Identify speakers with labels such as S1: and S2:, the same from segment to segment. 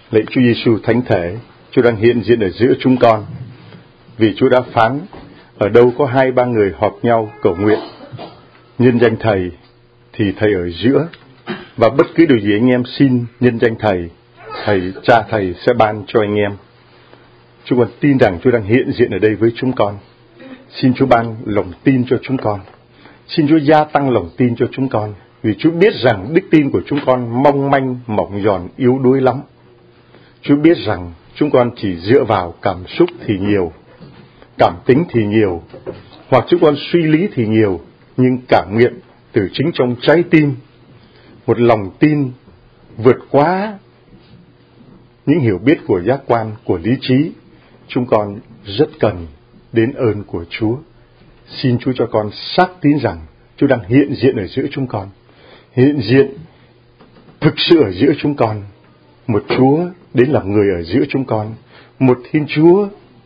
S1: Lạy Chúa Giêsu Thánh Thể, Chúa đang hiện diện ở giữa chúng con. Vì Chúa đã phán, ở đâu có 2-3 người họp nhau cầu nguyện nhân danh Thầy, thì Thầy ở giữa. Và bất cứ điều gì anh em xin nhân danh Thầy, Cha Thầy sẽ ban cho anh em. Chúng con tin rằng Chúa đang hiện diện ở đây với chúng con. Xin Chúa ban lòng tin cho chúng con. Xin Chúa gia tăng lòng tin cho chúng con. Vì Chúa biết rằng đức tin của chúng con mong manh, mỏng giòn, yếu đuối lắm. Chúa biết rằng chúng con chỉ dựa vào cảm xúc thì nhiều, cảm tính thì nhiều, hoặc chúng con suy lý thì nhiều, nhưng cảm nghiệm từ chính trong trái tim, một lòng tin vượt quá những hiểu biết của giác quan, của lý trí, chúng con rất cần đến ơn của Chúa. Xin Chúa cho con xác tín rằng Chúa đang hiện diện ở giữa chúng con, hiện diện thực sự ở giữa chúng con, một Chúa đến làm người ở giữa chúng con, một Thiên Chúa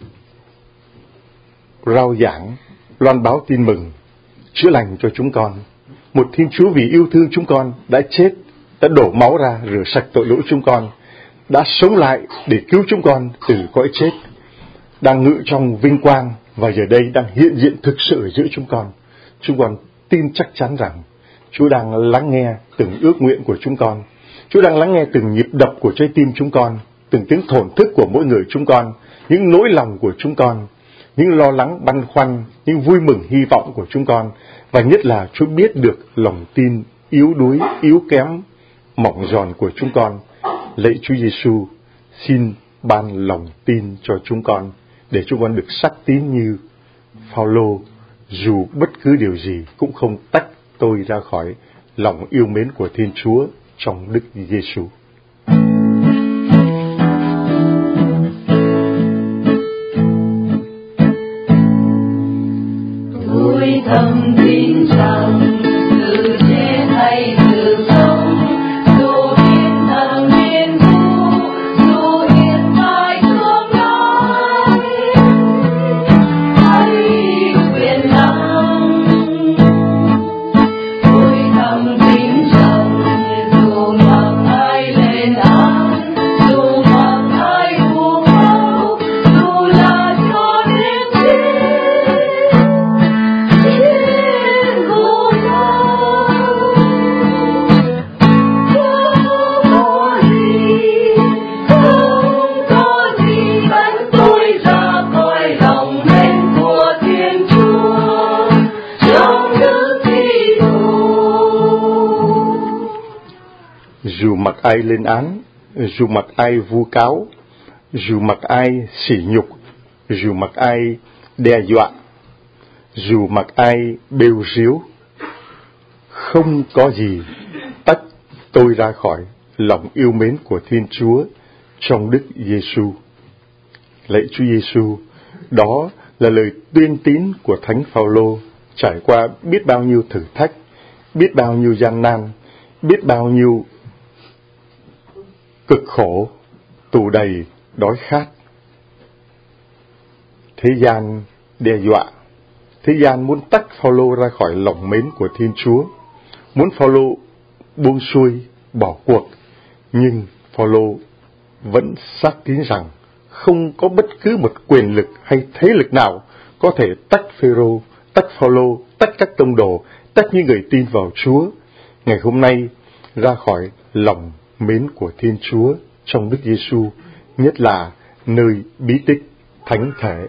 S1: rao giảng, loan báo tin mừng, chữa lành cho chúng con, một Thiên Chúa vì yêu thương chúng con đã chết, đã đổ máu ra rửa sạch tội lỗi chúng con, đã sống lại để cứu chúng con từ cõi chết, đang ngự trong vinh quang và giờ đây đang hiện diện thực sự ở giữa chúng con. Chúng con tin chắc chắn rằng Chúa đang lắng nghe từng ước nguyện của chúng con. Chúa đang lắng nghe từng nhịp đập của trái tim chúng con, từng tiếng thổn thức của mỗi người chúng con, những nỗi lòng của chúng con, những lo lắng băn khoăn, những vui mừng hy vọng của chúng con. Và nhất là Chúa biết được lòng tin yếu đuối, yếu kém, mỏng giòn của chúng con. Lạy Chúa Giêsu, xin ban lòng tin cho chúng con, để chúng con được xác tín như Phao-lô, dù bất cứ điều gì cũng không tách tôi ra khỏi lòng yêu mến của Thiên Chúa trong Đức Giêsu.
S2: Tôi thầm tin rằng từ chết hay từ sống, dù thiên thần thiên thu, dù hiện tại tương lai, hay quyền năng, tôi thầm tin rằng dù mặc ai lên án, dù mặc ai vu khống, dù là cho đến chết, trên gục ngã, không có gì bắn tôi ra khỏi lòng mến của Thiên Chúa trong Đức Kitô.
S1: Dù mặc ai lên án, dù mặc ai vu cáo, dù mặc ai sỉ nhục, dù mặc ai đe dọa, dù mặc ai bêu ríu, không có gì tách tôi ra khỏi lòng yêu mến của Thiên Chúa trong Đức Giêsu. Lạy Chúa Giêsu, đó là lời tuyên tín của Thánh Phao-lô, trải qua biết bao nhiêu thử thách, biết bao nhiêu gian nan, biết bao nhiêu cực khổ, tù đầy, đói khát. Thế gian đe dọa, thế gian muốn tách Phao-lô ra khỏi lòng mến của Thiên Chúa, muốn Phao-lô buông xuôi, bỏ cuộc, nhưng Phao-lô vẫn xác tín rằng không có bất cứ một quyền lực hay thế lực nào có thể tách Phêrô, tách Phao-lô, tách các tông đồ, tách những người tin vào Chúa ngày hôm nay ra khỏi lòng mến của Thiên Chúa trong Đức Giêsu, nhất là nơi bí tích Thánh Thể.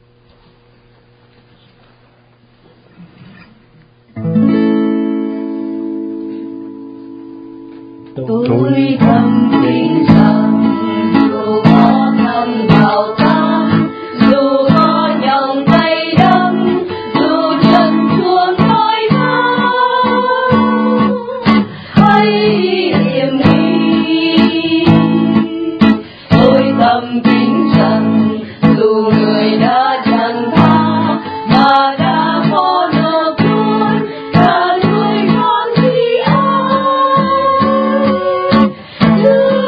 S2: Tôi thầm tin rằng dù có thầm vào tan, dù có nhòng tay đắng, dù trần truồng nói vang, hay hiểm nguy, tôi thầm tin rằng dù người đã chẳng tha mà đã có được luôn cả nuôi con khi ai.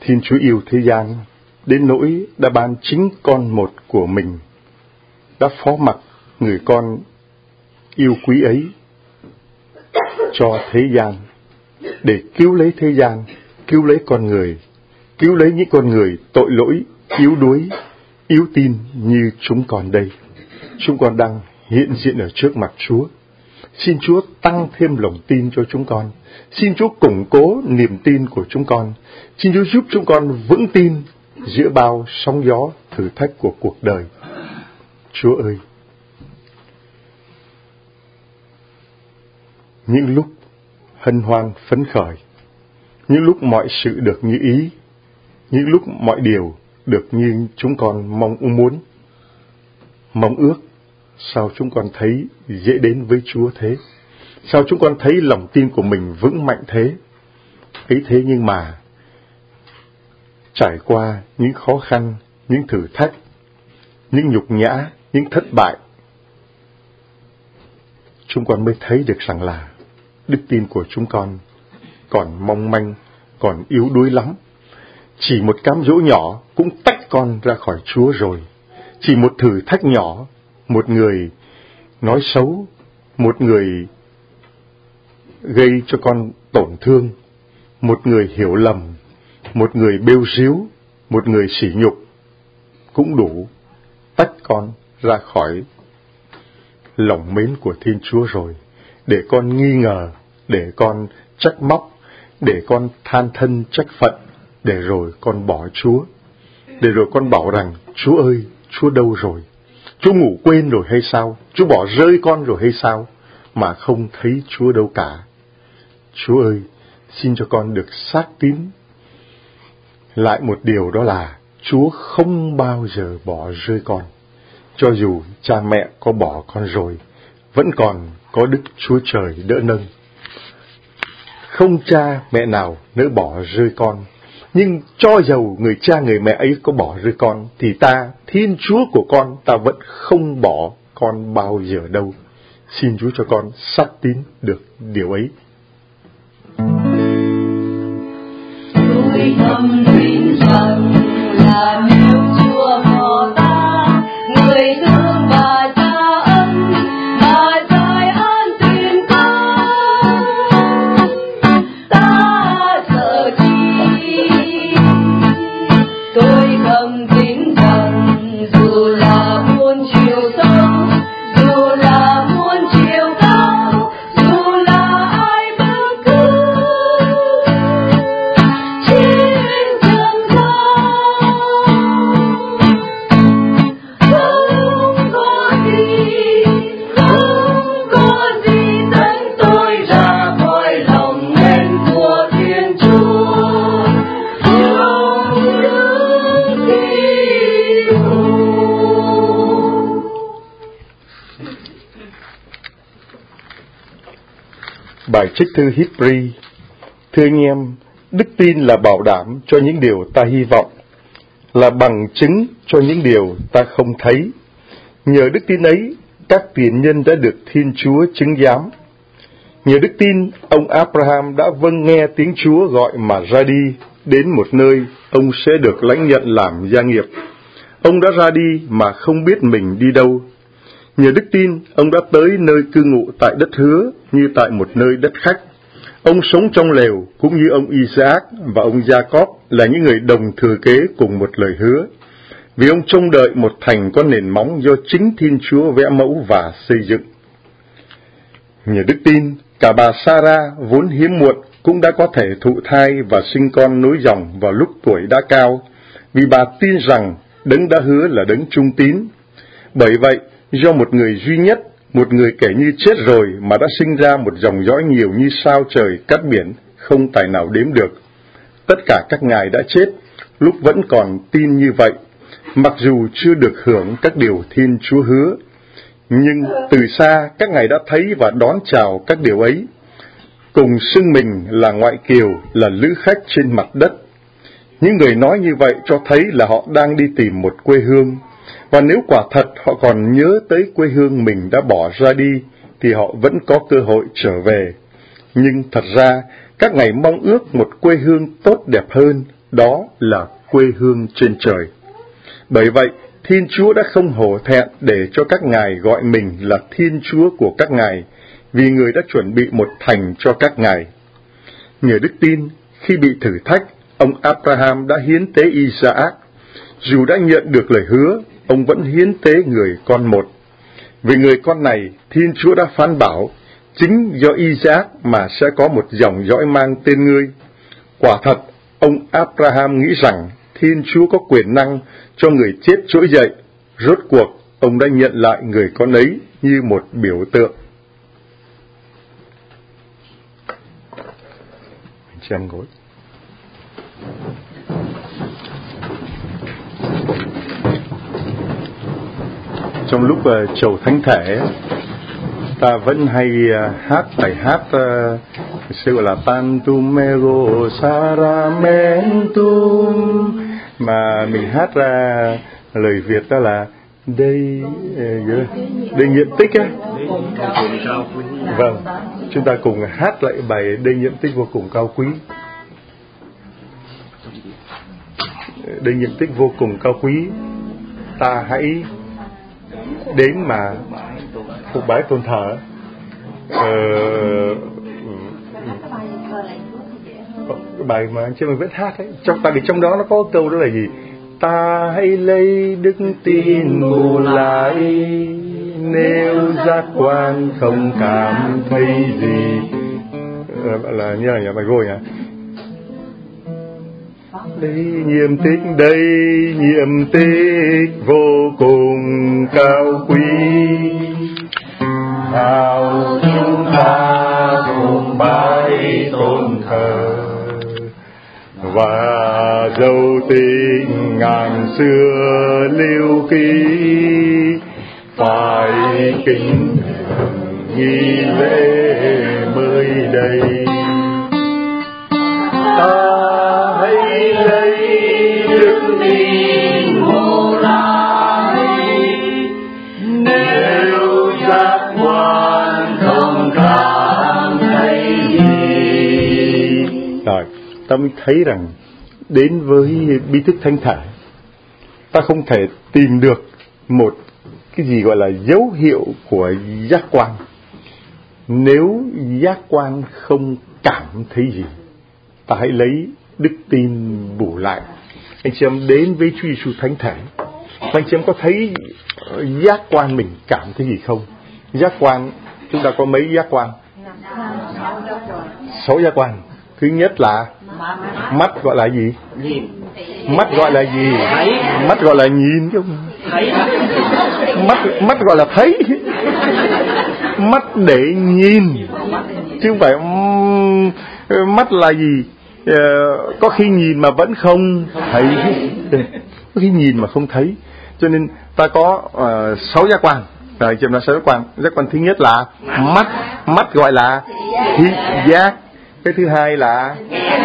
S1: Thiên Chúa yêu thế gian, đến nỗi đã ban chính con một của mình, đã phó mặc người con yêu quý ấy cho thế gian, để cứu lấy thế gian, cứu lấy con người, cứu lấy những con người tội lỗi, yếu đuối, yếu tin như chúng con đây. Chúng con đang hiện diện ở trước mặt Chúa. Xin Chúa tăng thêm lòng tin cho chúng con. Xin Chúa củng cố niềm tin của chúng con. Xin Chúa giúp chúng con vững tin giữa bao sóng gió thử thách của cuộc đời. Chúa ơi, những lúc hân hoan phấn khởi, những lúc mọi sự được như ý, những lúc mọi điều được như chúng con mong ước, sao chúng con thấy dễ đến với Chúa thế? Sao chúng con thấy lòng tin của mình vững mạnh thế? Ấy thế nhưng mà, trải qua những khó khăn, những thử thách, những nhục nhã, những thất bại, chúng con mới thấy được rằng là đức tin của chúng con còn mong manh, còn yếu đuối lắm. Chỉ một cám dỗ nhỏ cũng tách con ra khỏi Chúa rồi. Chỉ một thử thách nhỏ, một người nói xấu, một người gây cho con tổn thương, một người hiểu lầm, một người bêu ríu, một người sỉ nhục, cũng đủ tách con ra khỏi lòng mến của Thiên Chúa rồi, để con nghi ngờ, để con trách móc, để con than thân trách phận, để rồi con bỏ Chúa, để rồi con bảo rằng, Chúa ơi, Chúa đâu rồi? Chúa ngủ quên rồi hay sao? Chúa bỏ rơi con rồi hay sao? Mà không thấy Chúa đâu cả. Chúa ơi, xin cho con được xác tín lại một điều, đó là Chúa không bao giờ bỏ rơi con. Cho dù cha mẹ có bỏ con rồi, vẫn còn có Đức Chúa Trời đỡ nâng. Không cha mẹ nào nỡ bỏ rơi con. Nhưng cho dầu người cha người mẹ ấy có bỏ rơi con, thì ta, Thiên Chúa của con, ta vẫn không bỏ con bao giờ đâu. Xin Chúa cho con xác tín được điều ấy.
S2: Tôi thầm tin rằng là nếu Chúa bỏ ta, người thương và cha ân, mà giải an tuyên con, ta sợ chi. Tôi thầm tin rằng dù là muôn chiều sâu, dù là muôn chiều cao, dù là ai bất cứ trên trần gian, không có gì tách tôi ra khỏi lòng mến của Thiên Chúa.
S1: Bài trích thư Hebri. Thưa anh em, đức tin là bảo đảm cho những điều ta hy vọng, là bằng chứng cho những điều ta không thấy. Nhờ đức tin ấy, các tiền nhân đã được Thiên Chúa chứng giám. Nhờ đức tin, ông Abraham đã vâng nghe tiếng Chúa gọi mà ra đi, đến một nơi ông sẽ được lãnh nhận làm gia nghiệp. Ông đã ra đi mà không biết mình đi đâu. Nhờ đức tin, ông đã tới nơi cư ngụ tại đất hứa như tại một nơi đất khách. Ông sống trong lều cũng như ông Isaac và ông Jacob là những người đồng thừa kế cùng một lời hứa. Vì ông trông đợi một thành có nền móng do chính Thiên Chúa vẽ mẫu và xây dựng. Nhờ đức tin, cả bà Sarah vốn hiếm muộn cũng đã có thể thụ thai và sinh con nối dòng vào lúc tuổi đã cao, vì bà tin rằng Đấng đã hứa là Đấng trung tín. Bởi vậy, do một người duy nhất, một người kể như chết rồi mà đã sinh ra một dòng dõi nhiều như sao trời cát biển, không tài nào đếm được. Tất cả các ngài đã chết, lúc vẫn còn tin như vậy, mặc dù chưa được hưởng các điều Thiên Chúa hứa. Nhưng từ xa các ngài đã thấy và đón chào các điều ấy, cùng xưng mình là ngoại kiều, là lữ khách trên mặt đất. Những người nói như vậy cho thấy là họ đang đi tìm một quê hương. Và nếu quả thật họ còn nhớ tới quê hương mình đã bỏ ra đi, thì họ vẫn có cơ hội trở về. Nhưng thật ra, các ngài mong ước một quê hương tốt đẹp hơn, đó là quê hương trên trời. Bởi vậy, Thiên Chúa đã không hổ thẹn để cho các ngài gọi mình là Thiên Chúa của các ngài, vì Người đã chuẩn bị một thành cho các ngài. Nhờ đức tin, khi bị thử thách, ông Abraham đã hiến tế Isaac. Dù đã nhận được lời hứa, ông vẫn hiến tế người con một. Vì người con này, Thiên Chúa đã phán bảo, chính do Isaac mà sẽ có một dòng dõi mang tên ngươi. Quả thật, ông Abraham nghĩ rằng Thiên Chúa có quyền năng cho người chết trỗi dậy. Rốt cuộc, ông đã nhận lại người con ấy như một biểu tượng. Mình xem gối. Trong lúc chầu thánh thể, ta vẫn hay hát bài hát gọi là Pantumero Saramentum, mà mình hát ra lời Việt đó là đây nhiệm tích á. Vâng, chúng ta cùng hát lại bài đây nhiệm tích vô cùng cao quý. Đây nhiệm tích vô cùng cao quý, ta hãy đến mà phục bái tôn thờ. Bài mà trên mình vẫn hát ấy, tại vì trong đó nó có câu đó là gì? Ta hãy lấy đức tin bù lại, nếu giác quan không cảm thấy gì. Là như là nhà bài gôi hả? Đây nhiệm tích vô cùng cao quý. Nào chúng ta cùng bái tôn thờ, và dấu tình ngàn xưa lưu ký, phải kính nghi lễ mới đây. Ta hãy lấy đức tin bù lại, nếu giác quan không cảm thấy gì. Rồi, ta mới thấy rằng đến với bí tích thánh thể, ta không thể tìm được một cái gì gọi là dấu hiệu của giác quan nếu giác quan không cảm thấy gì. Ta hãy lấy đức tin bù lại. Anh chị em đến với Chúa Giêsu thánh thể, anh chị em có thấy giác quan mình cảm thấy gì không? Giác quan, chúng ta có mấy giác quan? 6 giác quan. Thứ nhất là mắt, gọi là gì? Mắt gọi là gì? Mắt gọi là nhìn chứ không? Mắt gọi là thấy. Mắt để nhìn, chứ không phải mắt là gì? Có khi nhìn mà vẫn không thấy, có khi nhìn mà không thấy. Cho nên ta có 6 giác quan. Rồi, chấm là 6 giác quan. Giác quan thứ nhất là mắt gọi là thị giác. Cái thứ hai là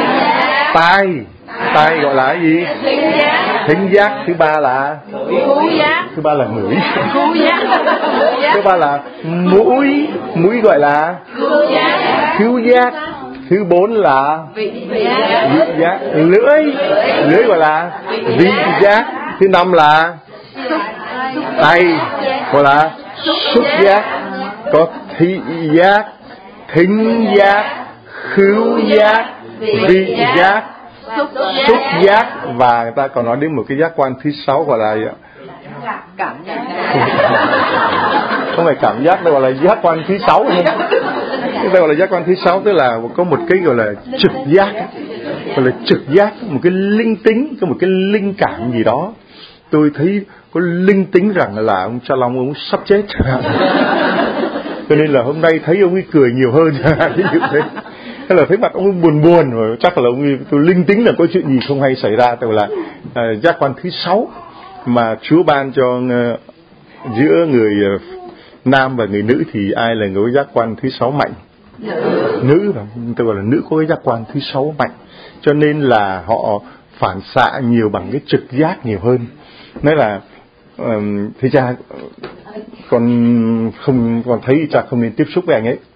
S1: tai gọi là cái gì? Thính giác. Thứ ba là ngửi. Thứ ba là mũi gọi là khứu giác. Thứ 4 là vị giác. Lưỡi gọi là vị giác. Thứ 5 là tay gọi là xúc giác. Có thị giác, thính giác, khứu giác, vị giác, xúc giác, và người ta còn nói đến một cái giác quan thứ 6 gọi là
S2: cảm nhận.
S1: Không phải cảm giác, đây gọi là giác quan thứ 6. Chúng ta gọi là giác quan thứ 6, tức là có một cái gọi là trực giác, gọi là trực giác, một cái linh tính, có một cái linh cảm gì đó. Tôi thấy có linh tính rằng là ông Cha Long ông sắp chết, cho nên là hôm nay thấy ông ấy cười nhiều hơn, ví dụ thế. Hay là thấy mặt ông ấy buồn rồi, chắc là ông ấy, tôi linh tính là có chuyện gì không hay xảy ra. Tức là giác quan thứ 6 mà Chúa ban cho giữa người nam và người nữ, thì ai là người có giác quan thứ 6 mạnh? Nữ. Tôi gọi là nữ có cái giác quan thứ 6 mạnh, cho nên là họ phản xạ nhiều bằng cái trực giác nhiều hơn. Nói là thế cha còn thấy cha không nên tiếp xúc với anh ấy,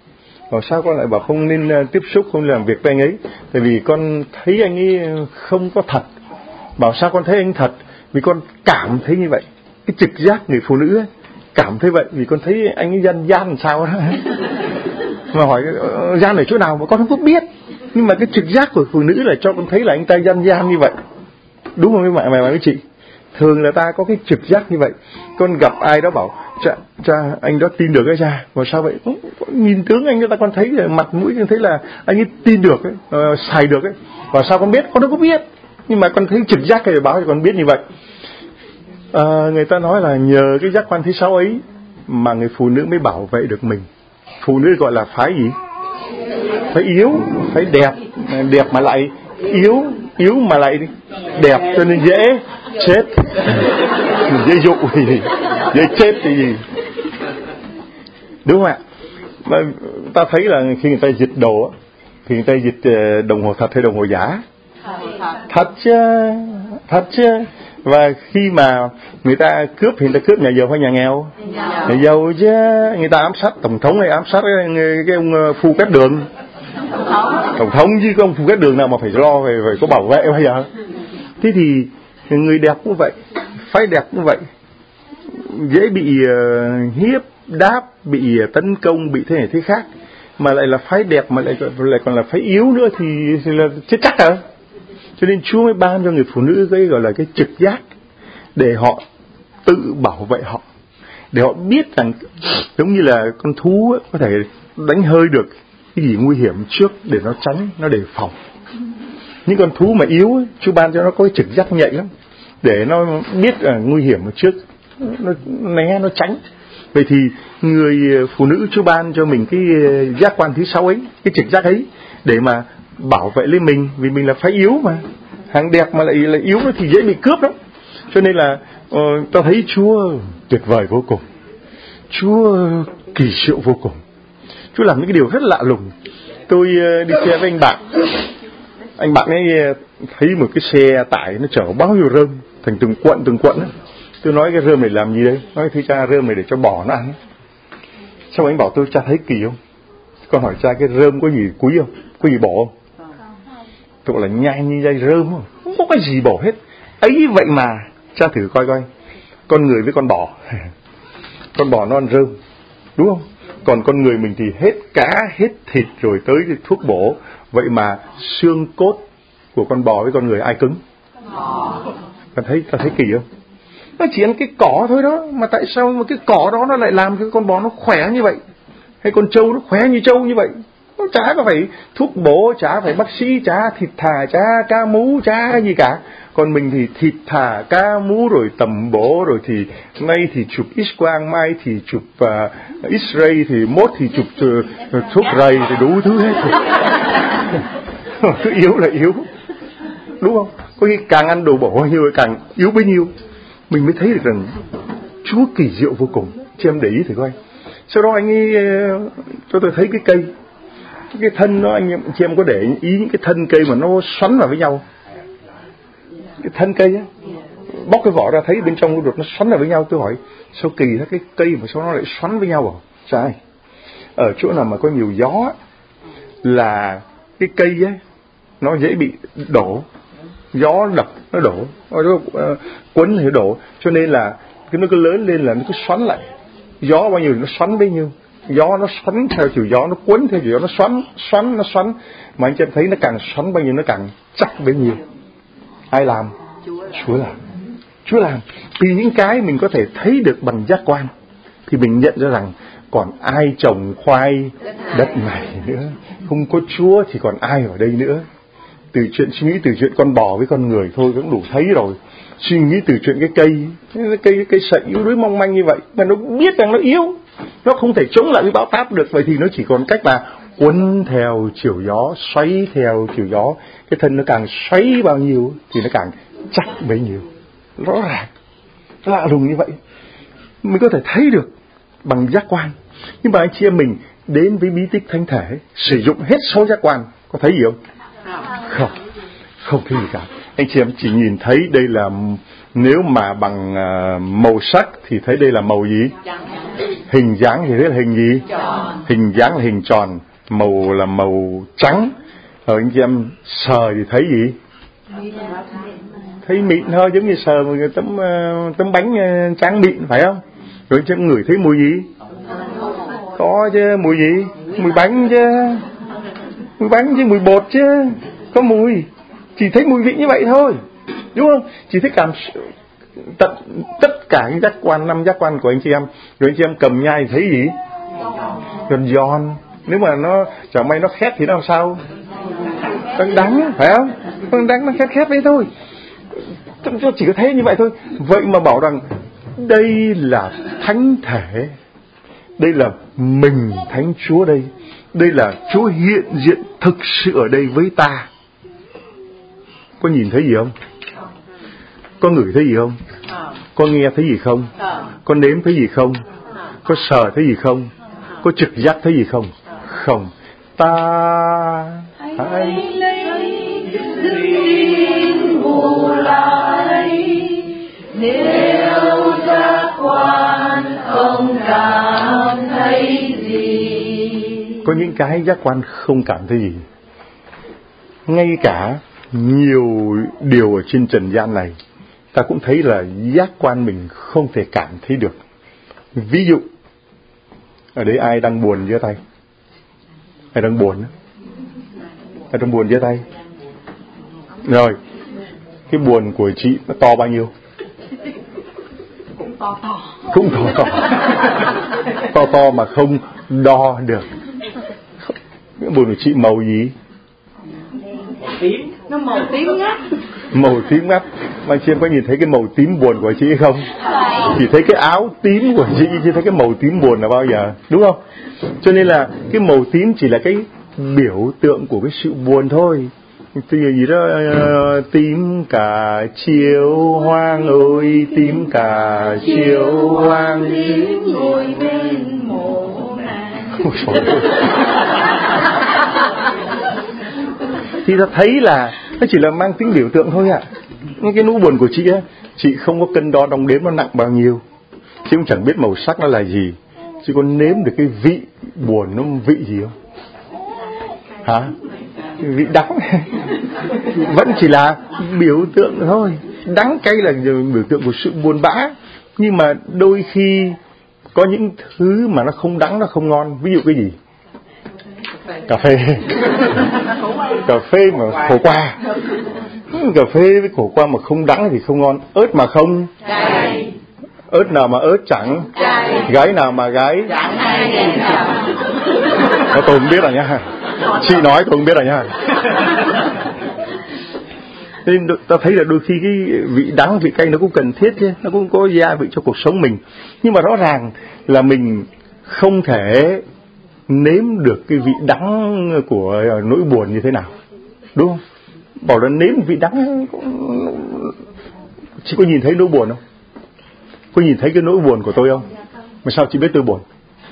S1: Bảo sao con lại bảo không nên tiếp xúc, không làm việc với anh ấy? Tại vì con thấy anh ấy không có thật. Bảo sao con thấy anh thật? Vì con cảm thấy như vậy. Cái trực giác người phụ nữ ấy, cảm thấy vậy. Vì con thấy anh ấy gian làm sao đó. Mà hỏi gian ở chỗ nào mà con không có biết. Nhưng mà cái trực giác của phụ nữ là cho con thấy là anh ta gian như vậy. Đúng không mấy mẹ chị? Thường là ta có cái trực giác như vậy. Con gặp ai đó bảo cha anh đó tin được cái cha. Mà sao vậy? Nhìn tướng anh ta con thấy là mặt mũi con thấy là anh ấy tin được ấy, xài được ấy. Và sao con biết? Con đâu có biết. Nhưng mà con thấy trực giác thì báo cho con biết như vậy. Người ta nói là nhờ cái giác quan thứ 6 ấy mà người phụ nữ mới bảo vệ được mình. Phụ nữ gọi là phái gì? Phải yếu, phải đẹp mà lại yếu mà lại đẹp, cho nên dễ chết, dễ dụ thì dễ chết thì gì, đúng không ạ? Mà ta thấy là khi người ta dịch đồ thì người ta dịch đồng hồ thật hay đồng hồ giả? Thật chứ. Và khi mà người ta cướp thì người ta cướp nhà giàu hay nhà nghèo? Nhà giàu chứ. Người ta ám sát tổng thống hay ám sát cái ông Phu Cát Đường? Tổng thống chứ không Phu Cát Đường nào mà phải lo về có bảo vệ bây giờ. Thế thì người đẹp cũng vậy, phái đẹp cũng vậy, dễ bị hiếp đáp, bị tấn công, bị thế này thế khác, mà lại là phái đẹp mà lại còn là phái yếu nữa thì là chết chắc à. Cho nên Chúa mới ban cho người phụ nữ cái gọi là cái trực giác để họ tự bảo vệ họ, để họ biết rằng giống như là con thú ấy, có thể đánh hơi được cái gì nguy hiểm trước để nó tránh, nó đề phòng. Những con thú mà yếu ấy, Chúa ban cho nó có cái trực giác nhạy lắm để nó biết nguy hiểm ở trước, nó né, nó tránh. Vậy thì người phụ nữ Chúa ban cho mình cái giác quan thứ 6 ấy, cái trực giác ấy để mà bảo vệ lấy mình, vì mình là phái yếu mà. Hàng đẹp mà lại yếu thì dễ bị cướp lắm. Cho nên là tao thấy Chúa tuyệt vời vô cùng, Chúa kỳ diệu vô cùng. Chúa làm những cái điều rất lạ lùng. Tôi đi xe với anh bạn ấy thấy một cái xe tải nó chở bao nhiêu rơm thành từng quận ấy. Tôi nói cái rơm này làm gì đấy? Nói thưa cha, rơm này để cho bò nó ăn. Xong anh bảo tôi, cha thấy kỳ không? Con hỏi cha, cái rơm có gì quý không? Có gì bổ không? Tôi là nhai như dây rơm không có cái gì bổ hết. Ấy vậy mà cha thử coi con người với con bò con bò nó ăn rơm, đúng không? Còn con người mình thì hết cá, hết thịt rồi tới cái thuốc bổ. Vậy mà xương cốt của con bò với con người ai cứng? Ta thấy kỳ không? Nó chỉ ăn cái cỏ thôi đó, mà tại sao mà cái cỏ đó nó lại làm cho con bò nó khỏe như vậy? Hay con trâu nó khỏe như trâu như vậy? Nó chả có phải thuốc bổ, chả phải bác sĩ, chả thịt thà, chả cá mú, chả cái gì cả. Còn mình thì thịt thà, cá mú rồi tầm bổ, rồi thì nay thì chụp X-quang, mai thì chụp X-ray, thì mốt thì chụp thuốc rầy, thì đủ thứ hết. Cứ yếu là yếu, đúng không? Có khi càng ăn đồ bổ bao nhiêu càng yếu bấy nhiêu. Mình mới thấy được rằng Chúa kỳ diệu vô cùng. Chị em để ý thử coi. Sau đó anh ấy cho tôi thấy cái cây, cái thân nó, chị em có để ý những cái thân cây mà nó xoắn vào với nhau. Cái thân cây á, bóc cái vỏ ra thấy bên trong nó xoắn vào với nhau. Tôi hỏi sao kỳ thế, cái cây mà sao nó lại xoắn với nhau à? Sai. Ở chỗ nào mà có nhiều gió là cái cây ấy nó dễ bị đổ, gió đập nó đổ, nó quấn thì đổ, cho nên là nó cứ lớn lên là nó cứ xoắn lại. Gió bao nhiêu nó xoắn bấy nhiêu, gió nó xoắn theo chiều gió, nó cuốn theo chiều gió, nó xoắn, mà anh chị thấy nó càng xoắn bao nhiêu nó càng chắc bấy nhiêu. Ai làm? Chúa làm. Vì những cái mình có thể thấy được bằng giác quan thì mình nhận ra rằng còn ai trồng khoai đất này nữa, không có Chúa thì còn ai ở đây nữa. Từ chuyện suy nghĩ từ chuyện con bò với con người thôi cũng đủ thấy rồi. Suy nghĩ từ chuyện cái cây sậy yếu đuối mong manh như vậy mà nó biết rằng nó yếu, nó không thể chống lại cái bão táp được. Vậy thì nó chỉ còn cách là quấn theo chiều gió, xoáy theo chiều gió. Cái thân nó càng xoáy bao nhiêu thì nó càng chắc bấy nhiêu. Rõ ràng, lạ lùng như vậy, mình có thể thấy được bằng giác quan. Nhưng mà anh chị em mình đến với bí tích thánh thể, sử dụng hết 6 giác quan, có thấy gì không? Không thấy gì cả. Anh chị em chỉ nhìn thấy đây là, nếu mà bằng màu sắc thì thấy đây là màu gì? Hình dáng thì thấy là hình gì? Hình dáng là hình tròn. Màu là màu trắng. Rồi anh chị em sờ thì thấy gì? Thấy mịn thôi, giống như sờ một tấm bánh tráng mịn, phải không? Rồi anh chị em ngửi thấy mùi gì? Có chứ, mùi gì? Mùi bánh chứ. Mùi bánh chứ, mùi bột chứ. Có mùi. Chỉ thấy mùi vị như vậy thôi, đúng không? Chỉ thấy tất cả những giác quan, 5 giác quan của anh chị em. Rồi anh chị em cầm nhai thấy gì? Giòn giòn. Nếu mà nó chẳng may nó khét thì nó làm sao? Đắng, phải không? Đắng, nó khét đấy thôi. Tôi chỉ có thấy như vậy thôi. Vậy mà bảo rằng đây là thánh thể, đây là mình Thánh Chúa đây, đây là Chúa hiện diện thực sự ở đây với ta. Có nhìn thấy gì không? Có ngửi thấy gì không? Có nghe thấy gì không? Có nếm thấy gì không? Có sờ thấy gì không? Có trực giác thấy gì không? Không. Ta hãy
S2: lấy đức tin bù lại, nếu giác quan không cảm thấy gì.
S1: Có những cái giác quan không cảm thấy gì. Ngay cả nhiều điều ở trên trần gian này, ta cũng thấy là giác quan mình không thể cảm thấy được. Ví dụ, ở đấy ai đang buồn giơ tay? Ai đang buồn? Ai đang buồn giơ tay? Rồi, cái buồn của chị nó to bao nhiêu?
S2: Cũng to.
S1: Cũng to mà không đo được. Cái buồn của chị màu gì?
S2: Tím. Nó màu tím ngắt.
S1: Màu tím ngắt. Mà chị em có nhìn thấy cái màu tím buồn của chị không? Chỉ thấy cái áo tím của chị, chứ thấy cái màu tím buồn là bao giờ, đúng không? Cho nên là cái màu tím chỉ là cái biểu tượng của cái sự buồn thôi. Thì gì đó, tím cả chiều hoang ơi, tím cả chiều hoang.
S2: Tím ngồi bên mộ nàng.
S1: Thì ta thấy là nó chỉ là mang tính biểu tượng thôi ạ. Cái nỗi buồn của chị á, chị không có cân đo đong đếm nó nặng bao nhiêu, chị cũng chẳng biết màu sắc nó là gì, chị có nếm được cái vị buồn nó vị gì không? Hả? Vị đắng vẫn chỉ là biểu tượng thôi. Đắng cay là biểu tượng của sự buồn bã. Nhưng mà đôi khi có những thứ mà nó không đắng, nó không ngon. Ví dụ cái gì? Cà phê. Cà phê mà khổ qua. Cà phê với khổ qua mà không đắng thì không ngon. Ớt mà không
S2: Cay.
S1: ớt nào mà ớt chẳng
S2: Cay.
S1: gái nào mà gái
S2: Chẳng ai ghen cả.
S1: tôi không biết rồi nha. Chị nói tôi không biết rồi nha. Nên ta thấy là đôi khi cái vị đắng, vị cay nó cũng cần thiết chứ, nó cũng có gia vị cho cuộc sống mình. Nhưng mà rõ ràng là mình không thể nếm được cái vị đắng của nỗi buồn như thế nào, đúng không? Bảo là nếm vị đắng, chị có nhìn thấy nỗi buồn không? Có nhìn thấy cái nỗi buồn của tôi không? Mà sao chị biết tôi buồn?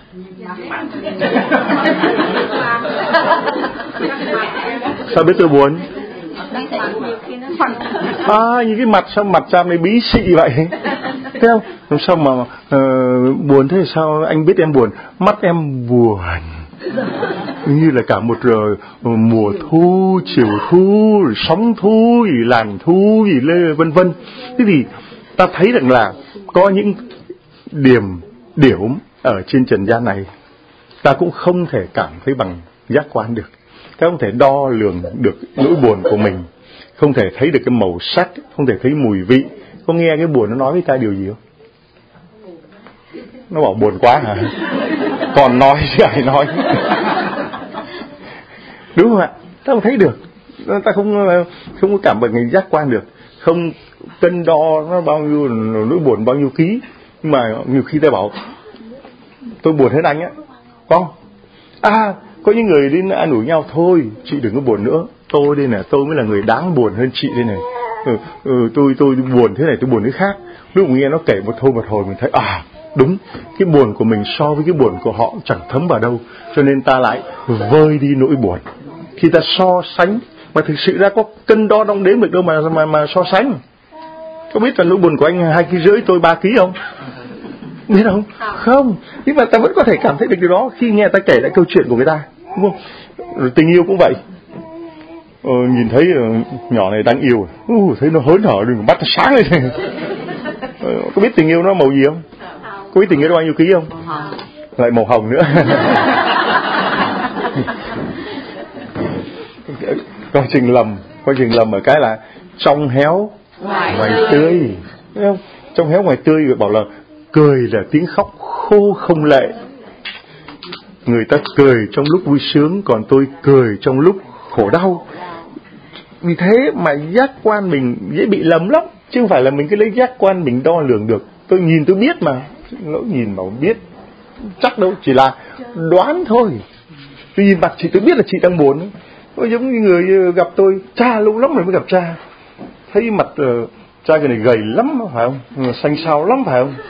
S1: Sao biết tôi buồn? Những cái mặt sao mặt Sam này bí xị vậy? Thấy không? Sao mà buồn thế? Sao anh biết em buồn? Mắt em buồn như là cả một mùa thu, chiều thu, rồi sóng thu, rồi làn thu, rồi vân vân. Thế thì ta thấy rằng là có những điểm ở trên trần gian này ta cũng không thể cảm thấy bằng giác quan được. Ta không thể đo lường được nỗi buồn của mình, không thể thấy được cái màu sắc, không thể thấy mùi vị. Có nghe cái buồn nó nói với ta điều gì không? Nó bảo buồn quá hả? Còn nói chứ ai nói. Đúng không ạ? Ta không thấy được, ta không có cảm bằng giác quan được, không cân đo nó bao nhiêu nỗi buồn bao nhiêu ký. Nhưng mà nhiều khi ta bảo tôi buồn hơn anh á, có không? Có những người đến an ủi nhau, thôi chị đừng có buồn nữa, tôi đây này, tôi mới là người đáng buồn hơn chị đây này. Tôi buồn thế này, tôi buồn thế khác. Lúc nghe nó kể một hồi mình thấy đúng, cái buồn của mình so với cái buồn của họ chẳng thấm vào đâu, cho nên ta lại vơi đi nỗi buồn. Khi ta so sánh mà thực sự ra có cân đo đong đếm được đâu mà so sánh. Có biết là nỗi buồn của anh 2,5 kg, tôi 3 kg không? Biết không? Không. Nhưng mà ta vẫn có thể cảm thấy được điều đó khi nghe ta kể lại câu chuyện của người ta. đúng không? Rồi tình yêu cũng vậy. Nhìn thấy nhỏ này đang yêu, thấy nó hớn hở, đừng bắt nó sáng lên. Có biết tình yêu nó màu gì không? Có biết tình yêu nó bao nhiêu ký không? Lại màu hồng nữa. Coi chừng lầm ở cái là trong héo ngoài tươi, thấy không? Trong héo ngoài tươi bảo là cười là tiếng khóc khô không lệ. Người ta cười trong lúc vui sướng, còn tôi cười trong lúc khổ đau. Vì thế mà giác quan mình dễ bị lầm lắm, chứ không phải là mình cứ lấy giác quan mình đo lường được. Tôi nhìn tôi biết mà, lỗi nhìn mà biết chắc đâu, chỉ là đoán thôi. Tôi nhìn mặt chị tôi biết là chị đang buồn. Nó giống như người gặp tôi, cha lâu lắm rồi mới gặp cha, thấy mặt cha cái này gầy lắm phải không, xanh xao lắm phải không,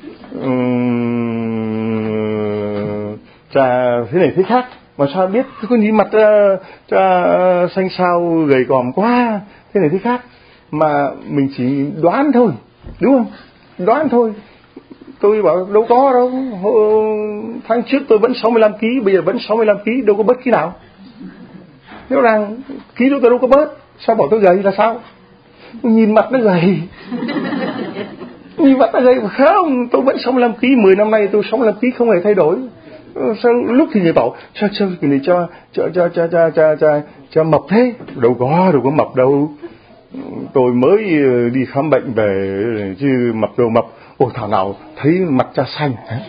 S1: cha thế này thế khác, mà sao biết? Tôi có nhìn mặt cha xanh xao gầy còm quá, thế này thế khác, mà mình chỉ đoán thôi, đúng không? Đoán thôi. Tôi bảo đâu có đâu, tháng trước tôi vẫn 65 kg, bây giờ vẫn 65 kg, đâu có bớt ký nào. Nếu rằng ký tôi đâu có bớt, sao bảo tôi gầy là sao? Nhìn mặt nó gầy. Nhìn mặt nó gầy mà không, tôi vẫn 65 kg, 10 năm nay tôi 65 kg không hề thay đổi. Sao lúc thì người bảo sao cái này cho mập thế? Đâu có mập đâu. Tôi mới đi khám bệnh về chứ mập đâu mập. Ôi thảo nào thấy mặt cha xanh.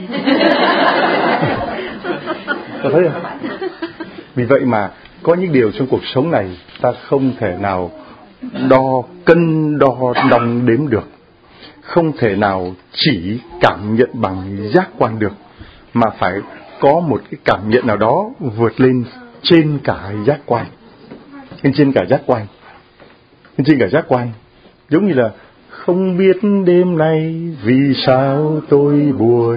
S1: Tôi thấy không? Vì vậy mà có những điều trong cuộc sống này ta không thể nào cân đo đong đếm được, không thể nào chỉ cảm nhận bằng giác quan được, mà phải có một cái cảm nhận nào đó vượt lên trên cả giác quan, trên cả giác quan, giống như là không biết đêm nay vì sao tôi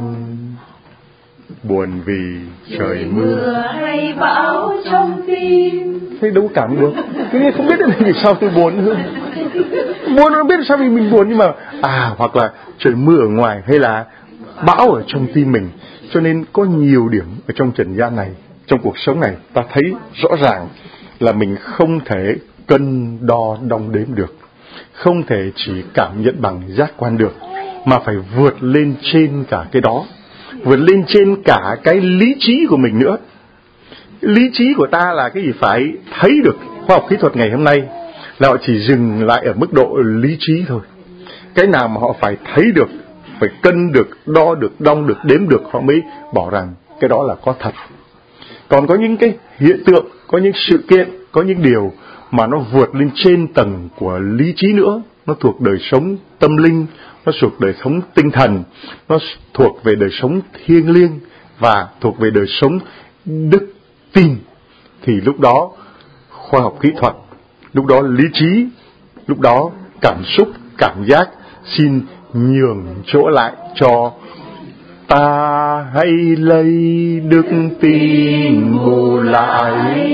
S1: buồn vì trời mưa
S2: hay bão trong tim.
S1: Thế đâu cảm được. Cái không biết vì sao tôi buồn. Buồn không biết sao mình buồn, nhưng mà hoặc là trời mưa ở ngoài hay là bão ở trong tim mình. Cho nên có nhiều điểm ở trong trần gian này, trong cuộc sống này, ta thấy rõ ràng là mình không thể cân đo đong đếm được, không thể chỉ cảm nhận bằng giác quan được, mà phải vượt lên trên cả cái đó, vượt lên trên cả cái lý trí của mình nữa. Lý trí của ta là cái gì? Phải thấy được. Khoa học kỹ thuật ngày hôm nay là họ chỉ dừng lại ở mức độ lý trí thôi. Cái nào mà họ phải thấy được, phải cân được, đo được, đong được, đếm được, họ mới bảo rằng cái đó là có thật. Còn có những cái hiện tượng, có những sự kiện, có những điều mà nó vượt lên trên tầng của lý trí nữa, nó thuộc đời sống tâm linh, nó thuộc đời sống tinh thần, nó thuộc về đời sống thiêng liêng và thuộc về đời sống đức tin, thì lúc đó khoa học kỹ thuật, lúc đó lý trí, lúc đó cảm xúc, cảm giác xin nhường chỗ lại cho ta hãy lấy đức tin bù lại.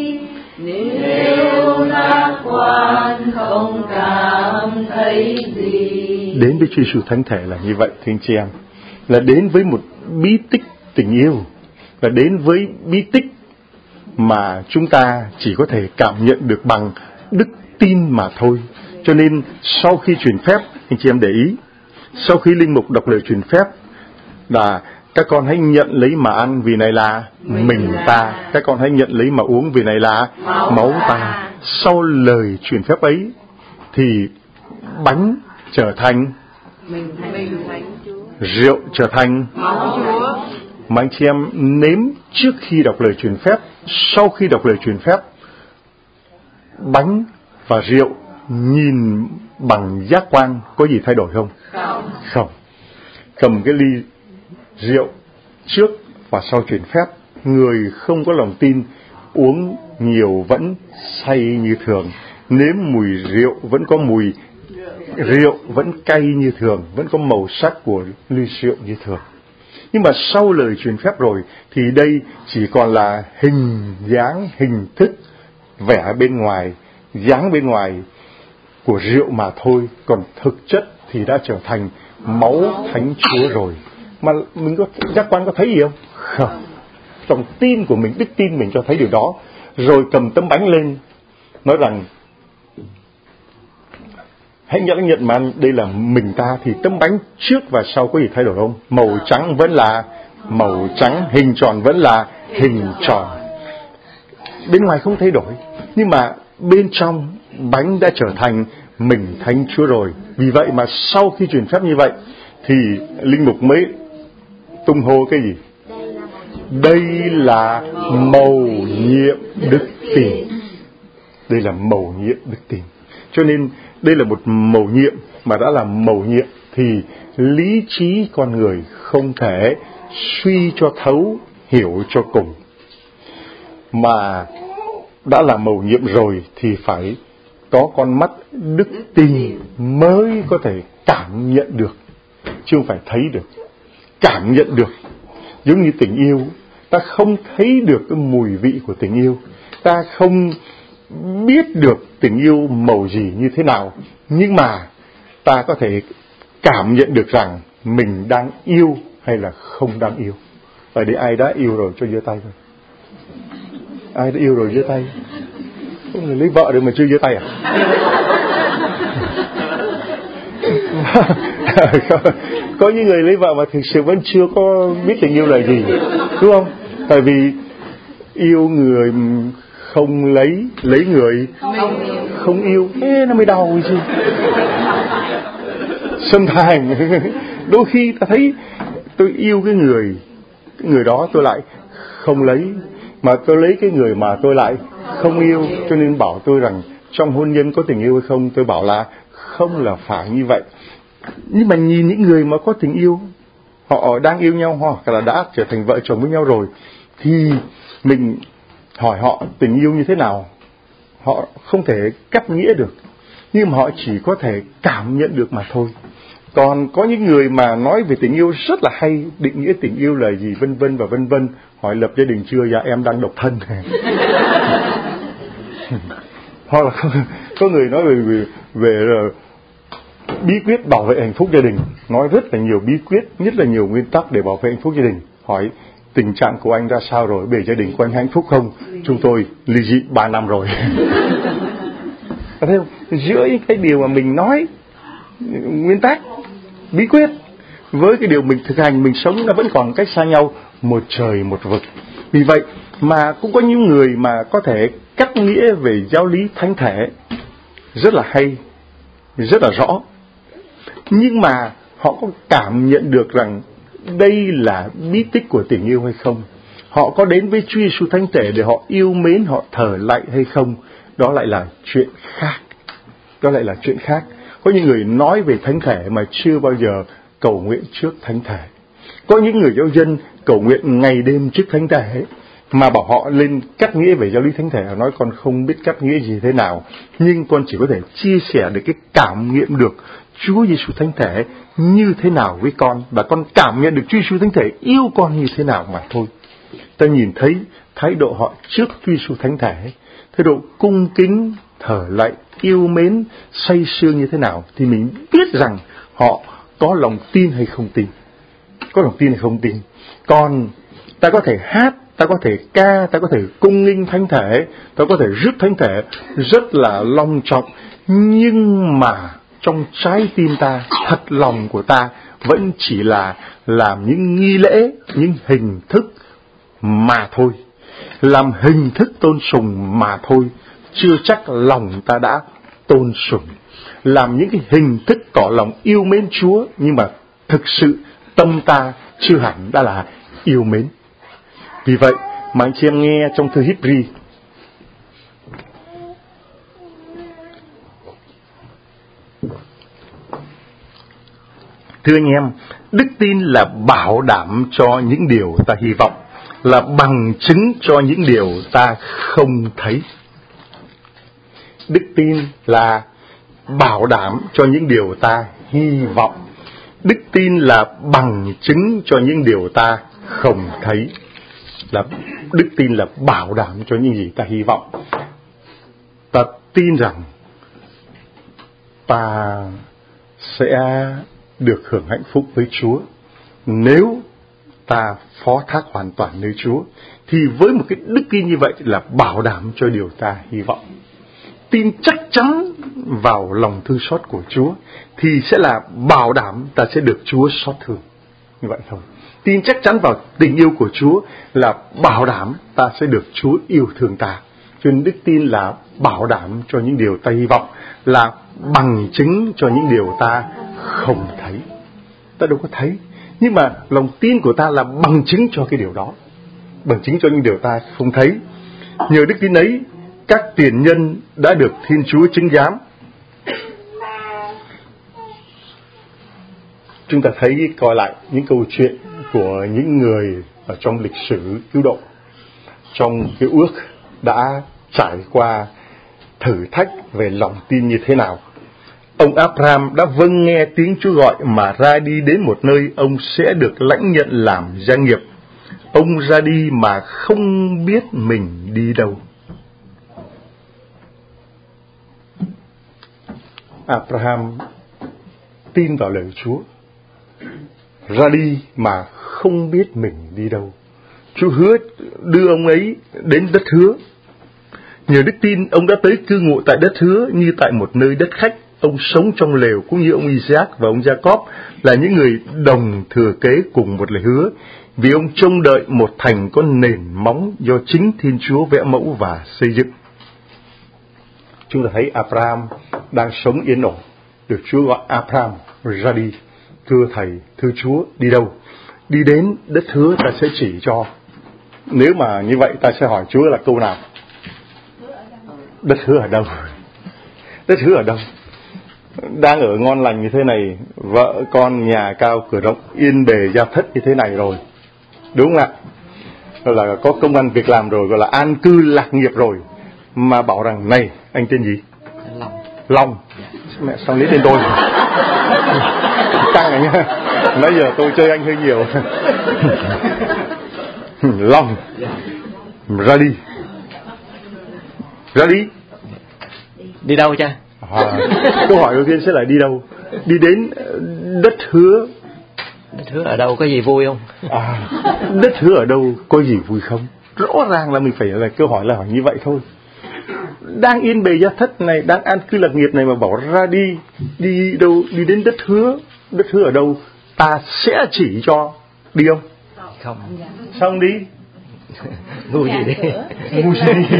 S2: Nếu giác quan không cảm thấy gì.
S1: Đến với Chúa Giêsu Thánh Thể là như vậy, thưa anh chị em, là đến với một bí tích tình yêu, là đến với bí tích mà chúng ta chỉ có thể cảm nhận được bằng đức tin mà thôi. Cho nên sau khi truyền phép, anh chị em để ý, sau khi linh mục đọc lời truyền phép là các con hãy nhận lấy mà ăn vì này là mình ta, các con hãy nhận lấy mà uống vì này là máu ta. Sau lời truyền phép ấy thì bánh trở thành rượu, trở thành máu Chúa. Mà anh chị em nếm trước khi đọc lời truyền phép, sau khi đọc lời truyền phép, bánh và rượu nhìn bằng giác quan có gì thay đổi không? Không. Cầm cái ly rượu trước và sau truyền phép, người không có lòng tin uống nhiều vẫn say như thường, nếm mùi rượu vẫn có mùi rượu, vẫn cay như thường, vẫn có màu sắc của ly rượu như thường. Nhưng mà sau lời truyền phép rồi thì đây chỉ còn là hình dáng, hình thức, vẻ bên ngoài, dáng bên ngoài của rượu mà thôi, còn thực chất thì đã trở thành máu Thánh Chúa rồi. Mà mình có giác quan có thấy gì không? Không. trong tin của mình, đức tin mình cho thấy điều đó. Rồi cầm tấm bánh lên, nói rằng hãy nhận mà đây là mình ta. Thì tấm bánh trước và sau có gì thay đổi không? Màu trắng vẫn là màu trắng, hình tròn vẫn là hình tròn. Bên ngoài không thay đổi, nhưng mà bên trong bánh đã trở thành mình Thánh Chúa rồi. Vì vậy mà sau khi truyền phép như vậy thì linh mục mới tung hô cái gì? Đây là mầu nhiệm đức tin. Đây là mầu nhiệm đức tin. Cho nên đây là một mầu nhiệm, mà đã là mầu nhiệm thì lý trí con người không thể suy cho thấu, hiểu cho cùng. Mà đã là mầu nhiệm rồi thì phải có con mắt đức tin mới có thể cảm nhận được, chứ không phải thấy được. Cảm nhận được. Giống như tình yêu, ta không thấy được cái mùi vị của tình yêu, ta không biết được tình yêu màu gì như thế nào, nhưng mà ta có thể cảm nhận được rằng mình đang yêu hay là không đang yêu. Vậy thì ai đã yêu rồi cho giơ tay thôi. Ai đã yêu rồi giơ tay. Có người lấy vợ rồi mà chưa giơ tay à? Có những người lấy vợ mà thực sự vẫn chưa có biết tình yêu là gì, đúng không? Tại vì yêu người không lấy người không yêu, thế nó mới đau chứ. Sometimes đôi khi ta thấy tôi yêu cái người đó tôi lại không lấy, mà tôi lấy cái người mà tôi lại không yêu. Cho nên bảo tôi rằng trong hôn nhân có tình yêu hay không, tôi bảo là không, là phải như vậy. Nhưng mà nhìn những người mà có tình yêu, họ đang yêu nhau hoặc là đã trở thành vợ chồng với nhau rồi, thì mình hỏi họ tình yêu như thế nào, họ không thể cắt nghĩa được, nhưng mà họ chỉ có thể cảm nhận được mà thôi. Còn có những người mà nói về tình yêu rất là hay, định nghĩa tình yêu là gì, vân vân và vân vân. Hỏi lập gia đình chưa? Dạ em đang độc thân. Hoặc là có người nói về bí quyết bảo vệ hạnh phúc gia đình, nói rất là nhiều bí quyết, nhất là nhiều nguyên tắc để bảo vệ hạnh phúc gia đình. Hỏi tình trạng của anh ra sao rồi, về gia đình của anh hạnh phúc không? Chúng tôi ly dị 3 năm rồi. Thấy không? Giữa những cái điều mà mình nói nguyên tắc, bí quyết với cái điều mình thực hành, mình sống, nó vẫn còn cách xa nhau một trời một vực. Vì vậy mà cũng có những người mà có thể cắt nghĩa về giáo lý thánh thể rất là hay, rất là rõ, nhưng mà họ có cảm nhận được rằng đây là bí tích của tình yêu hay không? Họ có đến với Chúa Giêsu thánh thể để họ yêu mến, họ thờ lạy hay không? Đó lại là chuyện khác. Đó lại là chuyện khác. Có những người nói về thánh thể mà chưa bao giờ cầu nguyện trước thánh thể. Có những người giáo dân cầu nguyện ngày đêm trước thánh thể, mà bảo họ lên cắt nghĩa về giáo lý thánh thể, họ nói con không biết cắt nghĩa gì thế nào, nhưng con chỉ có thể chia sẻ được cái cảm nghiệm được Chúa Giêsu thánh thể như thế nào với con, và con cảm nhận được Chúa Giêsu thánh thể yêu con như thế nào mà thôi. Ta nhìn thấy thái độ họ trước Chúa Giêsu thánh thể, thái độ cung kính, thờ lạy, yêu mến, say sưa như thế nào, thì mình biết rằng họ có lòng tin hay không tin. Có lòng tin hay không tin. Còn ta có thể hát, ta có thể ca, ta có thể cung nghinh thánh thể, ta có thể rước thánh thể rất là long trọng, nhưng mà trong trái tim ta, thật lòng của ta vẫn chỉ là làm những nghi lễ, những hình thức mà thôi, làm hình thức tôn sùng mà thôi, chưa chắc lòng ta đã tôn sùng. Làm những cái hình thức tỏ lòng yêu mến Chúa, nhưng mà thực sự tâm ta chưa hẳn đã là yêu mến. Vì vậy mà anh chị em nghe trong thư Hít-ri, thưa anh em, đức tin là bảo đảm cho những điều ta hy vọng, là bằng chứng cho những điều ta không thấy. Đức tin là bảo đảm cho những điều ta hy vọng. Đức tin là bằng chứng cho những điều ta không thấy. Đức tin là bảo đảm cho những gì ta hy vọng. Ta tin rằng ta sẽ được hưởng hạnh phúc với Chúa nếu ta phó thác hoàn toàn nơi Chúa. Thì với một cái đức tin như vậy là bảo đảm cho điều ta hy vọng. Tin chắc chắn vào lòng thương xót của Chúa thì sẽ là bảo đảm ta sẽ được Chúa xót thương. Như vậy thôi. Tin chắc chắn vào tình yêu của Chúa là bảo đảm ta sẽ được Chúa yêu thương ta. Cho nên đức tin là bảo đảm cho những điều ta hy vọng, là bằng chứng cho những điều ta không thấy. Ta đâu có thấy, nhưng mà lòng tin của ta là bằng chứng cho cái điều đó, bằng chứng cho những điều ta không thấy. Nhờ đức tin ấy, các tiền nhân đã được Thiên Chúa chứng giám. Chúng ta thấy coi lại những câu chuyện của những người ở trong lịch sử cứu độ, trong cái ước đã trải qua thử thách về lòng tin như thế nào. Ông Abraham đã vâng nghe tiếng Chúa gọi mà ra đi đến một nơi ông sẽ được lãnh nhận làm gia nghiệp. Ông ra đi mà không biết mình đi đâu. Abraham tin vào lời Chúa, ra đi mà không biết mình đi đâu. Chúa hứa đưa ông ấy đến đất hứa. Nhờ đức tin, ông đã tới cư ngụ tại đất hứa như tại một nơi đất khách. Ông sống trong lều cũng như ông Isaac và ông Jacob là những người đồng thừa kế cùng một lời hứa, vì ông trông đợi một thành có nền móng do chính Thiên Chúa vẽ mẫu và xây dựng. Chúng ta thấy Abraham đang sống yên ổn, được Chúa gọi Abraham ra đi. Thưa Thầy, thưa Chúa, đi đâu? Đi đến đất hứa ta sẽ chỉ cho. Nếu mà như vậy ta sẽ hỏi Chúa là câu nào? Đất hứa ở đâu? Đất hứa ở đâu? Đang ở ngon lành như thế này, vợ con nhà cao cửa rộng, yên bề gia thất như thế này rồi, đúng không ạ? Gọi là có công ăn việc làm rồi, gọi là an cư lạc nghiệp rồi, mà bảo rằng này, anh tên gì? Long. Mẹ sao lấy tên tôi? Căng này nhá. Nãy giờ tôi chơi anh hơi nhiều. Long, ra đi. Ra đi.
S3: Đi đâu cha?
S1: Câu hỏi đầu tiên sẽ là đi đâu? Đi đến đất hứa.
S3: Đất hứa ở đâu, có gì vui không?
S1: Đất hứa ở đâu, có gì vui không? Rõ ràng là mình phải là câu hỏi là hỏi như vậy thôi. Đang yên bề gia thất này, đang an cư lạc nghiệp này mà bảo ra đi. Đi đâu? Đi đến đất hứa. Đất hứa ở đâu? Ta sẽ chỉ cho. Đi không?
S3: Không.
S1: Sao không đi?
S3: Ngu gì đi?
S1: Ngu gì đi?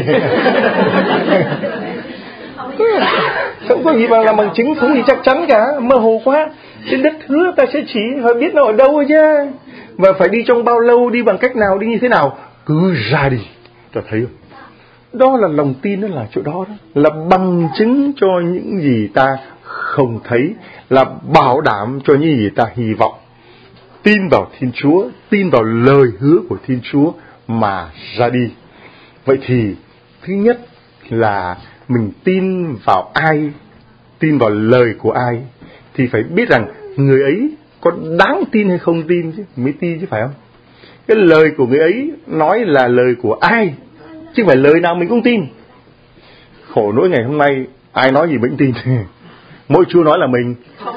S1: Không có gì mà làm bằng chứng, không gì chắc chắn cả, mơ hồ quá. Đến đất hứa ta sẽ chỉ, phải biết nó ở đâu rồi chứ. Và phải đi trong bao lâu, đi bằng cách nào, đi như thế nào. Cứ ra đi. Ta thấy không? Đó là lòng tin, nó là chỗ đó đó. Là bằng chứng cho những gì ta không thấy, là bảo đảm cho những gì ta hy vọng. Tin vào Thiên Chúa, tin vào lời hứa của Thiên Chúa mà ra đi. Vậy thì thứ nhất là mình tin vào ai, tin vào lời của ai, thì phải biết rằng người ấy có đáng tin hay không tin chứ, mới tin chứ, phải không? Cái lời của người ấy nói là lời của ai, chứ không phải lời nào mình cũng tin. Khổ nỗi ngày hôm nay ai nói gì mình tin. Mỗi Chúa nói là mình.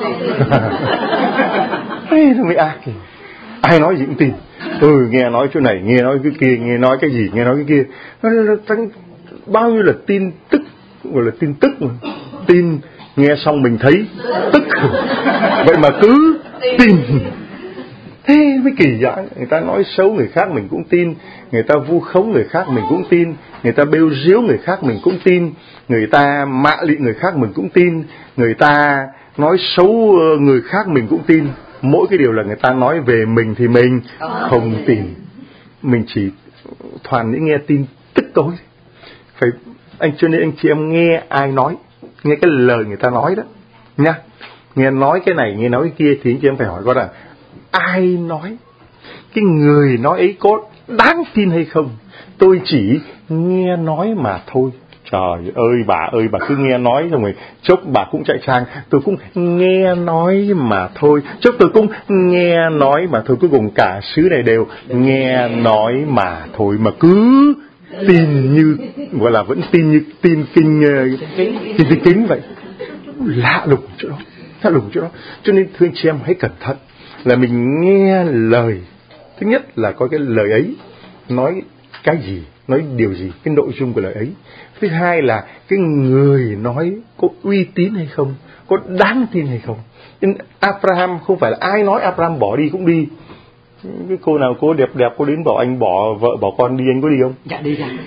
S1: Mới ác. Ai nói gì cũng tin. Nghe nói chỗ này, nghe nói cái kia, nghe nói cái gì, nghe nói cái kia. Bao nhiêu là tin tức, gọi là tin tức mà. Tin, nghe xong mình thấy tức. Vậy mà cứ tin. Thế mới kỳ vậy. Người ta nói xấu người khác mình cũng tin, người ta vu khống người khác mình cũng tin, người ta bêu riếu người khác mình cũng tin, người ta mạ lị người khác mình cũng tin, người ta nói xấu người khác mình cũng tin. Mỗi cái điều là người ta nói về mình thì mình không tin. Mình chỉ toàn những nghe tin tức tối. Phải cho nên anh chị em nghe ai nói, nghe cái lời người ta nói đó nha. Nghe nói cái này, nghe nói cái kia thì anh chị em phải hỏi coi là ai nói, cái người nói ấy có đáng tin hay không. Tôi chỉ nghe nói mà thôi. Trời ơi bà cứ nghe nói xong rồi chốc bà cũng chạy sang, tôi cũng nghe nói mà thôi, chốc tôi cũng nghe nói mà thôi, cuối cùng cả xứ này đều nghe nói mà thôi, mà cứ tin như, gọi là vẫn tin như tin kinh kính vậy. Lạ lùng chỗ đó. Cho nên thưa anh chị em hãy cẩn thận là mình nghe lời Thứ nhất là có cái lời ấy nói cái gì, nói điều gì, cái nội dung của lời ấy. Thứ hai là cái người nói có uy tín hay không, có đáng tin hay không. Nên Abraham không phải là ai nói Abraham bỏ đi cũng đi. Cái cô nào cô đẹp đẹp cô đến bảo anh bỏ vợ bỏ con đi, anh có đi không?
S3: Dạ đi dạ.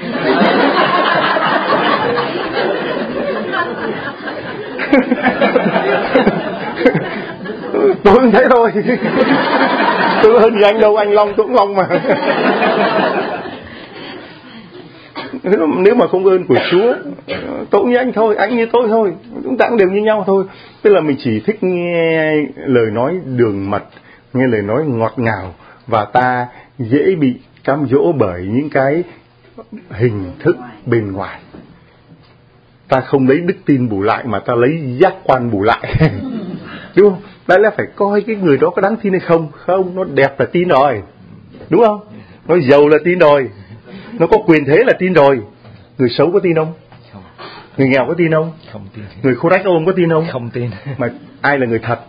S1: Tôi cũng thế thôi. Tôi hơn gì anh đâu, anh Long tôi cũng Long mà. Nếu mà không ơn của Chúa, tôi như anh thôi, anh như tôi thôi, chúng ta cũng đều như nhau thôi. Tức là mình chỉ thích nghe lời nói đường mật, nghe lời nói ngọt ngào, và ta dễ bị cám dỗ bởi những cái hình thức bên ngoài. Ta không lấy đức tin bù lại mà ta lấy giác quan bù lại. Đúng không? Đấy là phải coi cái người đó có đáng tin hay không. Không, nó đẹp là tin rồi, đúng không? Nó giàu là tin rồi, nó có quyền thế là tin rồi. Người xấu có tin không?
S3: Không.
S1: Người nghèo có tin không?
S3: Không tin.
S1: Người khô rách ôm có tin không?
S3: Không tin.
S1: Mà ai là người thật?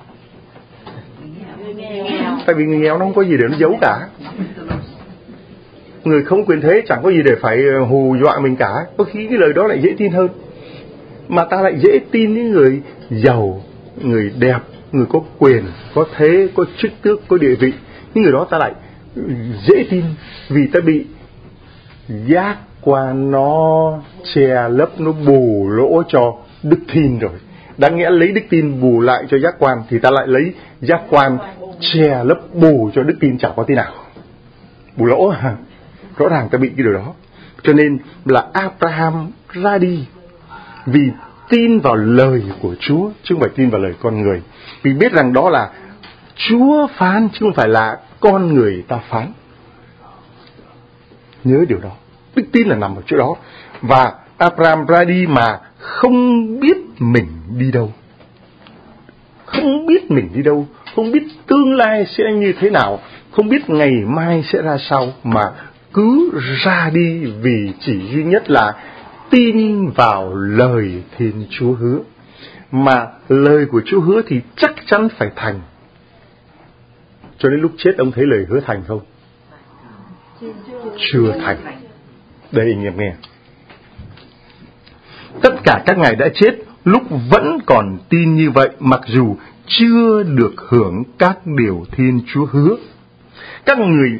S1: Tại vì người nghèo nó không có gì để nó giấu cả. Người không quyền thế chẳng có gì để phải hù dọa mình cả. Có khi cái lời đó lại dễ tin hơn. Mà ta lại dễ tin những người giàu, người đẹp, người có quyền, có thế, có chức tước, có địa vị. Những người đó ta lại dễ tin vì ta bị giác quan nó che lấp, nó bù lỗ cho đức tin rồi. Đáng nghĩa lấy đức tin bù lại cho giác quan thì ta lại lấy giác quan che lấp bù cho đức tin chẳng có tí nào. Bù lỗ à? Rõ ràng ta bị cái điều đó. Cho nên là Abraham ra đi vì tin vào lời của Chúa chứ không phải tin vào lời con người. Vì biết rằng đó là Chúa phán chứ không phải là con người ta phán. Nhớ điều đó. Đức tin là nằm ở chỗ đó. Và Abraham ra đi mà không biết mình đi đâu. Không biết mình đi đâu, không biết tương lai sẽ như thế nào, không biết ngày mai sẽ ra sao, mà cứ ra đi vì chỉ duy nhất là tin vào lời Thiên Chúa hứa. Mà lời của Chúa hứa thì chắc chắn phải thành. Cho đến lúc chết ông thấy lời hứa thành không? Chưa thành. Đây anh em nghe. Tất cả các ngài đã chết lúc vẫn còn tin như vậy, mặc dù chưa được hưởng các điều Thiên Chúa hứa. Tất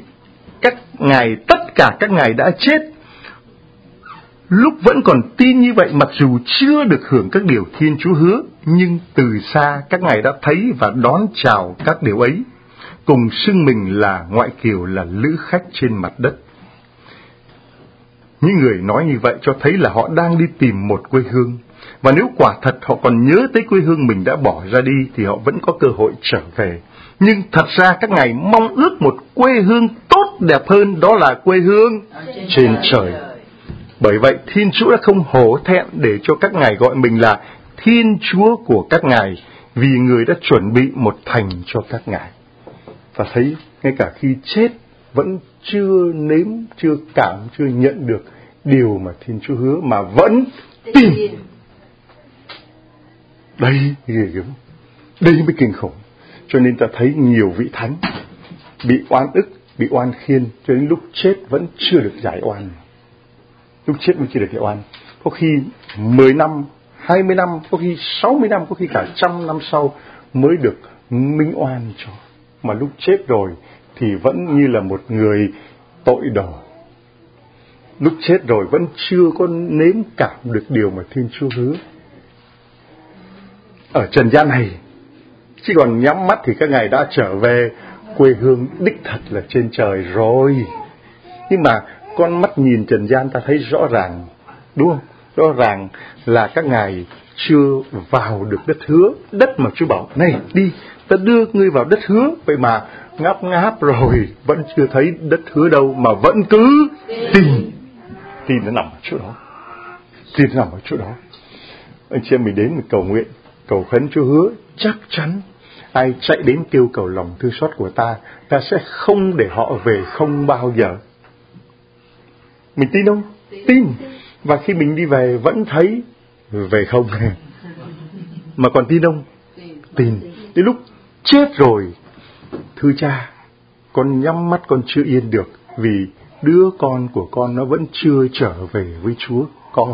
S1: cả các ngài đã chết lúc vẫn còn tin như vậy, mặc dù chưa được hưởng các điều Thiên Chúa hứa, nhưng từ xa các ngài đã thấy và đón chào các điều ấy, cùng xưng mình là ngoại kiều, là lữ khách trên mặt đất. Những người nói như vậy cho thấy là họ đang đi tìm một quê hương. Và nếu quả thật họ còn nhớ tới quê hương mình đã bỏ ra đi thì họ vẫn có cơ hội trở về. Nhưng thật ra các ngài mong ước một quê hương tốt đẹp hơn, đó là quê hương trên trời. Bởi vậy Thiên Chúa đã không hổ thẹn để cho các ngài gọi mình là Thiên Chúa của các ngài, vì người đã chuẩn bị một thành cho các ngài. Và thấy ngay cả khi chết vẫn chưa nếm, chưa cảm, chưa nhận được điều mà Thiên Chúa hứa mà vẫn tin. Đây ghê gớm, đây mới kinh khủng. Cho nên ta thấy nhiều vị thánh bị oan ức, bị oan khiên, cho đến lúc chết vẫn chưa được giải oan. Lúc chết vẫn chưa được giải oan. Có khi 10 năm, 20 năm, có khi 60 năm, có khi cả 100 năm sau mới được minh oan cho. Mà lúc chết rồi thì vẫn như là một người tội đồ. Lúc chết rồi vẫn chưa có nếm cảm được điều mà Thiên Chúa hứa. Ở trần gian này, chỉ còn nhắm mắt thì các ngài đã trở về quê hương đích thật là trên trời rồi. Nhưng mà con mắt nhìn trần gian ta thấy rõ ràng, đúng không? Rõ ràng là các ngài chưa vào được đất hứa. Đất mà Chúa bảo, này đi, ta đưa ngươi vào đất hứa. Vậy mà ngáp ngáp rồi, vẫn chưa thấy đất hứa đâu, mà vẫn cứ tin. Tin nó nằm ở chỗ đó. Tin nó nằm ở chỗ đó. Anh chị em mình đến mình cầu nguyện, cầu khấn Chúa hứa, chắc chắn ai chạy đến kêu cầu lòng thương xót của ta, ta sẽ không để họ về không bao giờ. Mình tin không? Tin. Và khi mình đi về vẫn thấy về không. Mà còn tin không? Tin. Đến lúc chết rồi, thưa Cha, con nhắm mắt con chưa yên được, vì đứa con của con nó vẫn chưa trở về với Chúa. Con,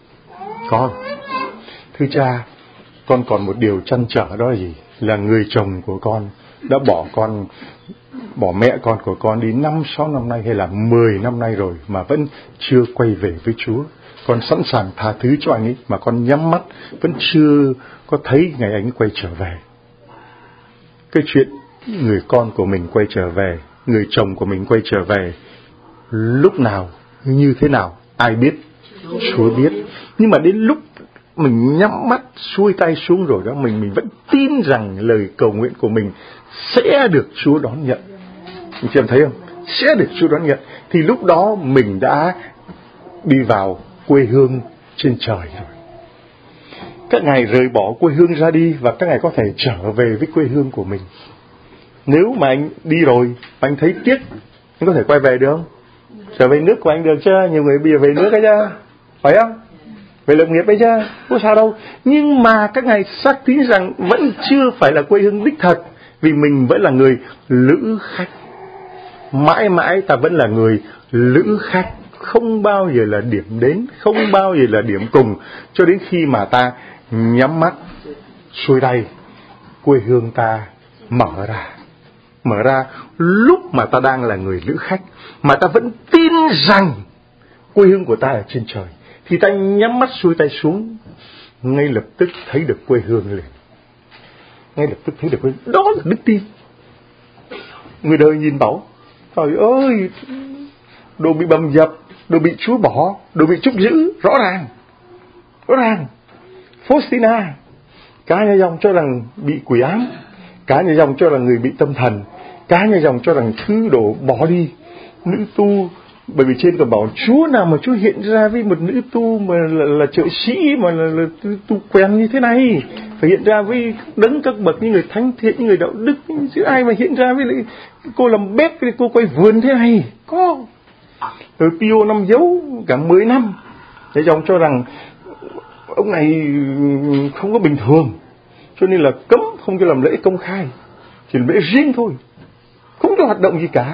S1: thưa cha, con còn một điều trăn trở, đó là gì? Là người chồng của con đã bỏ mẹ con của con đi 5-6 năm nay hay là 10 năm nay rồi mà vẫn chưa quay về với Chúa. Con sẵn sàng tha thứ cho anh ấy mà con nhắm mắt vẫn chưa có thấy ngày anh ấy quay trở về. Cái chuyện người con của mình quay trở về, người chồng của mình quay trở về, lúc nào, như thế nào, ai biết? Chúa biết. Nhưng mà đến lúc mình nhắm mắt xuôi tay xuống rồi đó, mình vẫn tin rằng lời cầu nguyện của mình sẽ được Chúa đón nhận. Anh chị em thấy không? Sẽ được Chúa đón nhận. Thì lúc đó mình đã đi vào quê hương trên trời rồi. Các ngài rời bỏ quê hương ra đi và các ngài có thể trở về với quê hương của mình. Nếu mà anh đi rồi mà anh thấy tiếc, anh có thể quay về được không? Trở về nước của anh được chứ? Nhiều người bây giờ về nước ấy chứ, phải không? Về lập nghiệp ấy chứ, có sao đâu. Nhưng mà các ngài xác tín rằng vẫn chưa phải là quê hương đích thật, vì mình vẫn là người lữ khách. Mãi mãi ta vẫn là người lữ khách, không bao giờ là điểm đến, không bao giờ là điểm cùng, cho đến khi mà ta nhắm mắt xuôi tay, quê hương ta mở ra lúc mà ta đang là người lữ khách, mà ta vẫn tin rằng quê hương của ta ở trên trời, thì ta nhắm mắt xuôi tay xuống, ngay lập tức thấy được quê hương liền. Ngay lập tức thấy được quê hương. Đó là đức tin. Người đời nhìn bảo, trời ơi, đồ bị bầm dập, đồ bị Chúa bỏ, đồ bị trúc giữ, rõ ràng. Faustina, cả nhà dòng cho rằng bị quỷ ám, cả nhà dòng cho rằng người bị tâm thần, cả nhà dòng cho rằng thứ đồ bỏ đi. Nữ tu, bởi vì trên còn bảo Chúa nào mà Chúa hiện ra với một nữ tu mà là trợ sĩ, mà là tu quen như thế này, phải hiện ra với đấng các bậc như người thánh thiện, như người đạo đức, chứ ai mà hiện ra với lại cô làm bếp, với cô quay vườn thế này, có. Rồi Pio 5 dấu cả 10 năm, để dòng cho rằng ông này không có bình thường, cho nên là cấm không cho làm lễ công khai, chỉ làm lễ riêng thôi, không có hoạt động gì cả.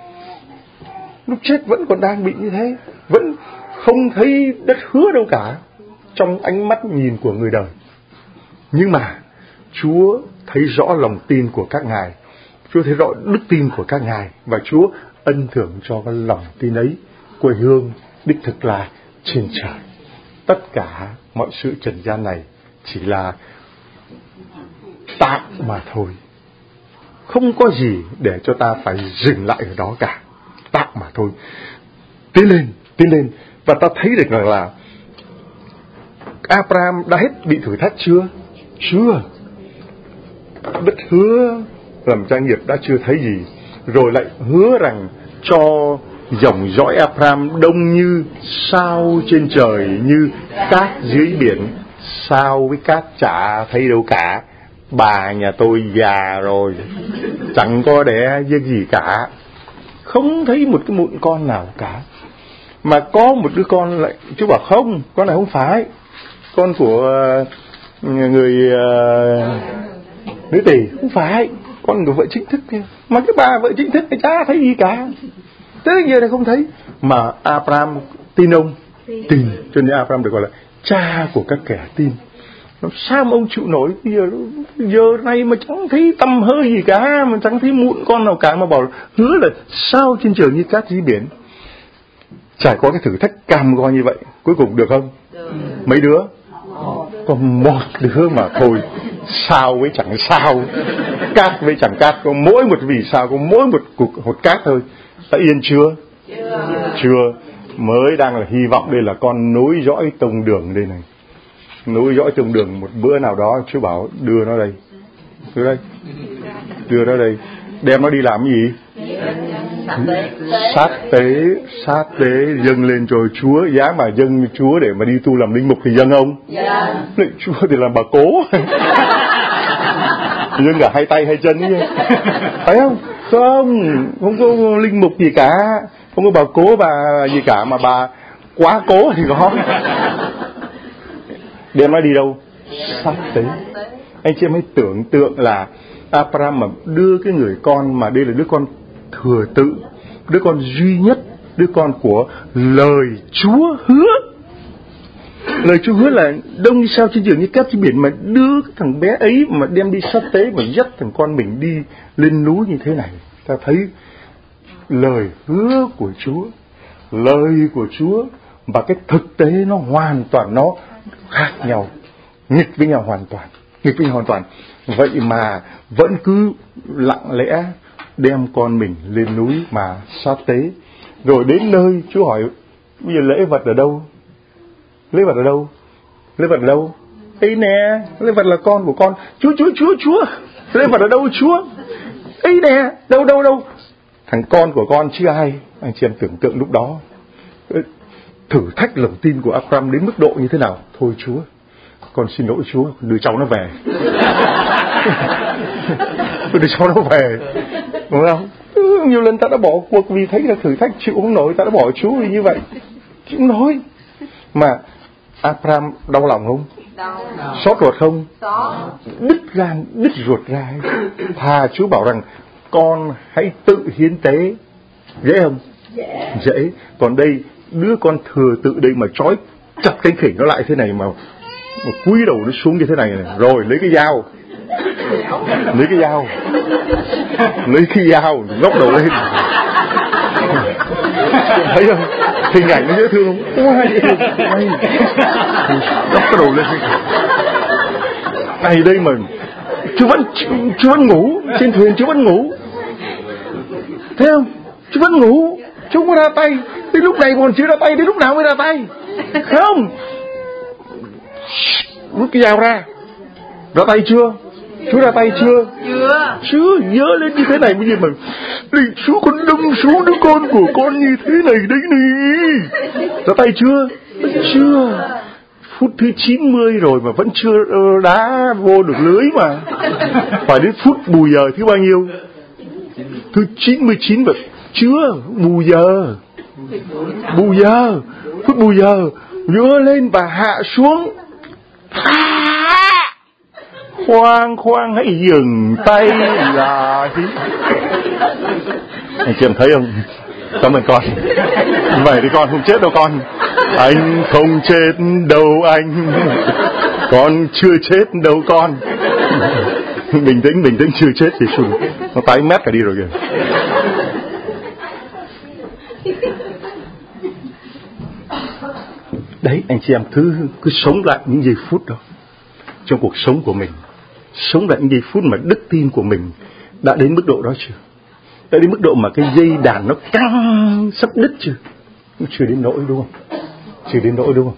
S1: Lúc chết vẫn còn đang bị như thế, vẫn không thấy đất hứa đâu cả trong ánh mắt nhìn của người đời. Nhưng mà Chúa thấy rõ lòng tin của các ngài, Chúa thấy rõ đức tin của các ngài, và Chúa ân thưởng cho cái lòng tin ấy. Quê hương đích thực là trên trời. Tất cả mọi sự trần gian này chỉ là tạm mà thôi, không có gì để cho ta phải dừng lại ở đó cả, tạm mà thôi. Tiến lên. Và ta thấy được rằng là Abraham đã hết bị thử thách chưa? Đất hứa làm cha nghiệp đã chưa thấy gì, rồi lại hứa rằng cho dòng dõi Abraham đông như sao trên trời, như cát dưới biển. Sao với cát chả thấy đâu cả. Bà nhà tôi già rồi, chẳng có đẻ giết gì cả, không thấy một cái mụn con nào cả. Mà có một đứa con lại, chú bảo không, con này không phải con của người nữ tỳ, không phải con của vợ chính thức kia. Mà cái bà vợ chính thức thì chả thấy gì cả, tới giờ này không thấy. Mà Abraham tin ông, tin, cho nên Abraham được gọi là cha của các kẻ tin. Sao mà ông chịu nổi? Giờ này mà chẳng thấy tăm hơi gì cả, mà chẳng thấy mụn con nào cả, mà bảo hứa là sao trên trời như cát dưới biển. Trải qua cái thử thách cam go như vậy, cuối cùng được không? Mấy đứa? Còn một đứa mà thôi. Sao với chẳng sao, cát với chẳng cát, có mỗi một vì sao, có mỗi một cục hột cát thôi. Đã yên chưa? Chưa. Mới đang là hy vọng đây là con nối dõi tông đường đây này. Nối dõi tông đường, một bữa nào đó Chúa bảo đưa nó đây, đưa nó đây, đem nó đi làm cái gì? Sát tế dâng lên cho Chúa. Giá mà dâng Chúa để mà đi tu làm linh mục thì dâng không? Lại Chúa thì làm bà cố. Dâng cả hai tay hai chân ấy, phải không? Không có linh mục gì cả, không có bà cố bà gì cả, mà bà quá cố thì có. Đem nó đi đâu? Sát tế. Anh chị em hãy tưởng tượng là Abraham mà đưa cái người con, mà đây là đứa con thừa tự, đứa con duy nhất, đứa con của lời Chúa hứa. Lời Chúa hứa là đông như sao trên giường như cát trên biển, mà đưa cái thằng bé ấy mà đem đi sát tế mà dắt thằng con mình đi lên núi như thế này. Ta thấy lời hứa của Chúa, lời của Chúa và cái thực tế nó hoàn toàn nó khác nhau, nghịch với nhau hoàn toàn, nghịch với nhau hoàn toàn. Vậy mà vẫn cứ lặng lẽ đem con mình lên núi mà sát tế. Rồi đến nơi Chúa hỏi bây giờ lễ vật ở đâu? Lễ vật ở đâu? Lễ vật ở đâu? Ấy nè, lễ vật là con của con. Chúa, lễ vật ở đâu Chúa? Ấy nè, đâu? Thằng con của con chứ ai? Anh chị em tưởng tượng lúc đó thử thách lòng tin của Abraham đến mức độ như thế nào. Thôi Chúa, con xin lỗi Chúa, đưa cháu nó về. Đưa cháu nó về, đúng không? Nhiều lần ta đã bỏ cuộc vì thấy là thử thách chịu không nổi, ta đã bỏ Chúa vì như vậy, chịu không nổi. Mà Abraham đau lòng không? Xót ruột không? Đứt ruột ra. Thà Chúa bảo rằng con hãy tự hiến tế, dễ không? Dễ. Còn đây đứa con thừa tự đây mà trói chặt cánh khỉ nó lại thế này mà cúi đầu nó xuống như thế này, rồi lấy cái dao góc đầu lên. Thấy không? Hình ảnh nó dễ thương không? Quá dễ thương. Góc cái đầu lên. Này đây mà chú vẫn ngủ trên thuyền, chú vẫn ngủ. Thấy không? Chú vẫn ngủ, chú không có ra tay. Đến lúc này còn chưa ra tay, đến lúc nào mới ra tay? Không. Rút cái dao ra tay chưa? Chú ra tay chưa? Chưa, nhớ lên như thế này bây giờ mà chú con đâm xuống đứa con của con như thế này đấy này. Ra tay chưa? Chưa. Phút thứ 90 rồi mà vẫn chưa đá vô được lưới mà. Phải đến phút bù giờ thứ bao nhiêu? Thứ 99 mà chưa. Bù giờ. Phút bù giờ nhớ lên và hạ xuống. Khoan hãy dừng tay lại. Anh chị em thấy không? Cảm ơn con. Vậy thì con không chết đâu con. Anh không chết đâu anh. Con chưa chết đâu con. Bình tĩnh chưa chết thì sùn. Nó tái mét cả đi rồi kìa. Đấy, anh chị em cứ sống lại những giây phút đó trong cuộc sống của mình. Sống lại những giây phút mà đức tin của mình đã đến mức độ đó chưa? Đã đến mức độ mà cái dây đàn nó căng sắp đứt chưa? Chưa đến nỗi đúng không? Chưa đến nỗi đúng không?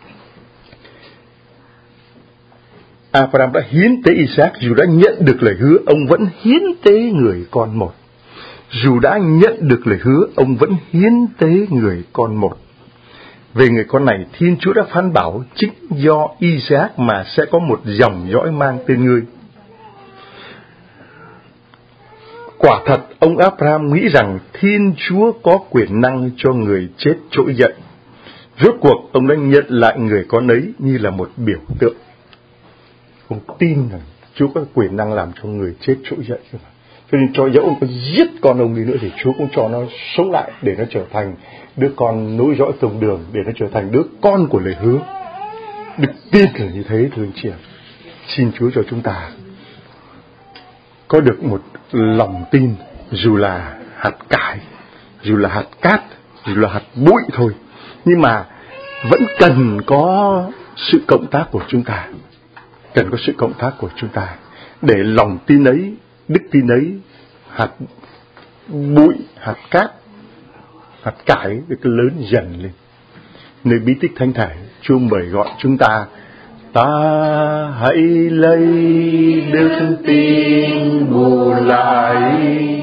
S1: Abraham đã hiến tế Isaac, dù đã nhận được lời hứa, ông vẫn hiến tế người con một. Dù đã nhận được lời hứa, ông vẫn hiến tế người con một. Về người con này, Thiên Chúa đã phán bảo chính do Isaac mà sẽ có một dòng dõi mang tên ngươi. Quả thật, ông Abraham nghĩ rằng Thiên Chúa có quyền năng cho người chết trỗi dậy. Rốt cuộc, ông đã nhận lại người con ấy như là một biểu tượng. Ông tin rằng Chúa có quyền năng làm cho người chết trỗi dậy. Cho nên cho dẫu ông có giết con ông đi nữa thì Chúa cũng cho nó sống lại để nó trở thành đứa con nối dõi tông đường, để nó trở thành đứa con của lời hứa. Đức tin là như thế thưa anh chị em. Xin Chúa cho chúng ta có được một lòng tin, dù là hạt cải, dù là hạt cát, dù là hạt bụi thôi, nhưng mà vẫn cần có sự cộng tác của chúng ta. Cần có sự cộng tác của chúng ta để lòng tin ấy, đức tin ấy, hạt bụi, hạt cát, hạt cải được lớn dần lên. Nơi bí tích thánh thể, Chúa mời gọi chúng ta: ta hãy lấy đức tin bù lại,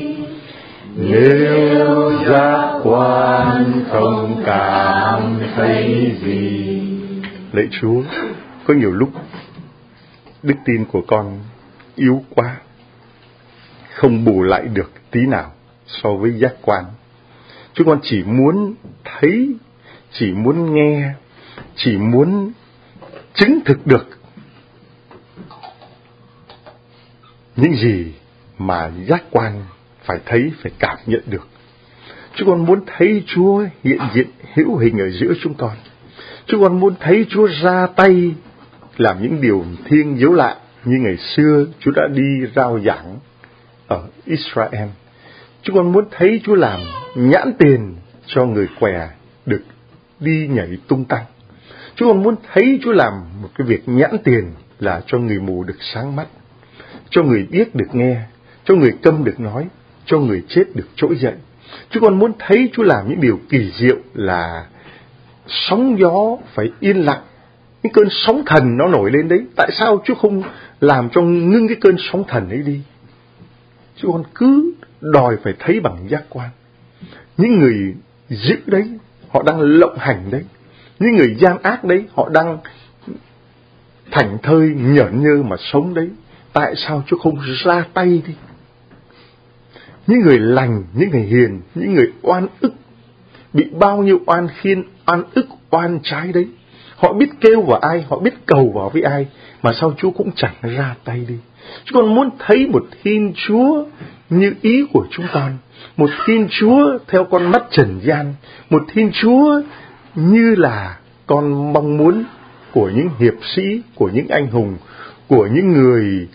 S1: nếu giác quan không cảm thấy gì. Lạy Chúa, có nhiều lúc đức tin của con yếu quá, không bù lại được tí nào so với giác quan. Chúng con chỉ muốn thấy, chỉ muốn nghe, chỉ muốn chứng thực được những gì mà giác quan phải thấy, phải cảm nhận được. Chúng con muốn thấy Chúa hiện diện hữu hình ở giữa chúng con. Chúng con muốn thấy Chúa ra tay làm những điều thiêng dấu lạ như ngày xưa Chúa đã đi rao giảng ở Israel. Chúng con muốn thấy Chúa làm nhãn tiền cho người què được đi nhảy tung tăng. Chúng con muốn thấy Chúa làm một cái việc nhãn tiền là cho người mù được sáng mắt, cho người điếc được nghe, cho người câm được nói, cho người chết được trỗi dậy. Chúng con muốn thấy Chúa làm những điều kỳ diệu là sóng gió phải yên lặng. Những cơn sóng thần nó nổi lên đấy, tại sao Chúa không làm cho ngưng cái cơn sóng thần ấy đi? Chúng con cứ đòi phải thấy bằng giác quan. Những người dữ đấy, họ đang lộng hành đấy. Những người gian ác đấy, họ đang thảnh thơi nhởn nhơ mà sống đấy. Tại sao Chúa không ra tay đi? Những người lành, những người hiền, những người oan ức, bị bao nhiêu oan khiên, oan ức, oan trái đấy. Họ biết kêu vào ai, họ biết cầu vào với ai, mà sao Chúa cũng chẳng ra tay đi? Chúng con muốn thấy một Thiên Chúa như ý của chúng con, một Thiên Chúa theo con mắt trần gian, một Thiên Chúa như là con mong muốn của những hiệp sĩ, của những anh hùng, của những người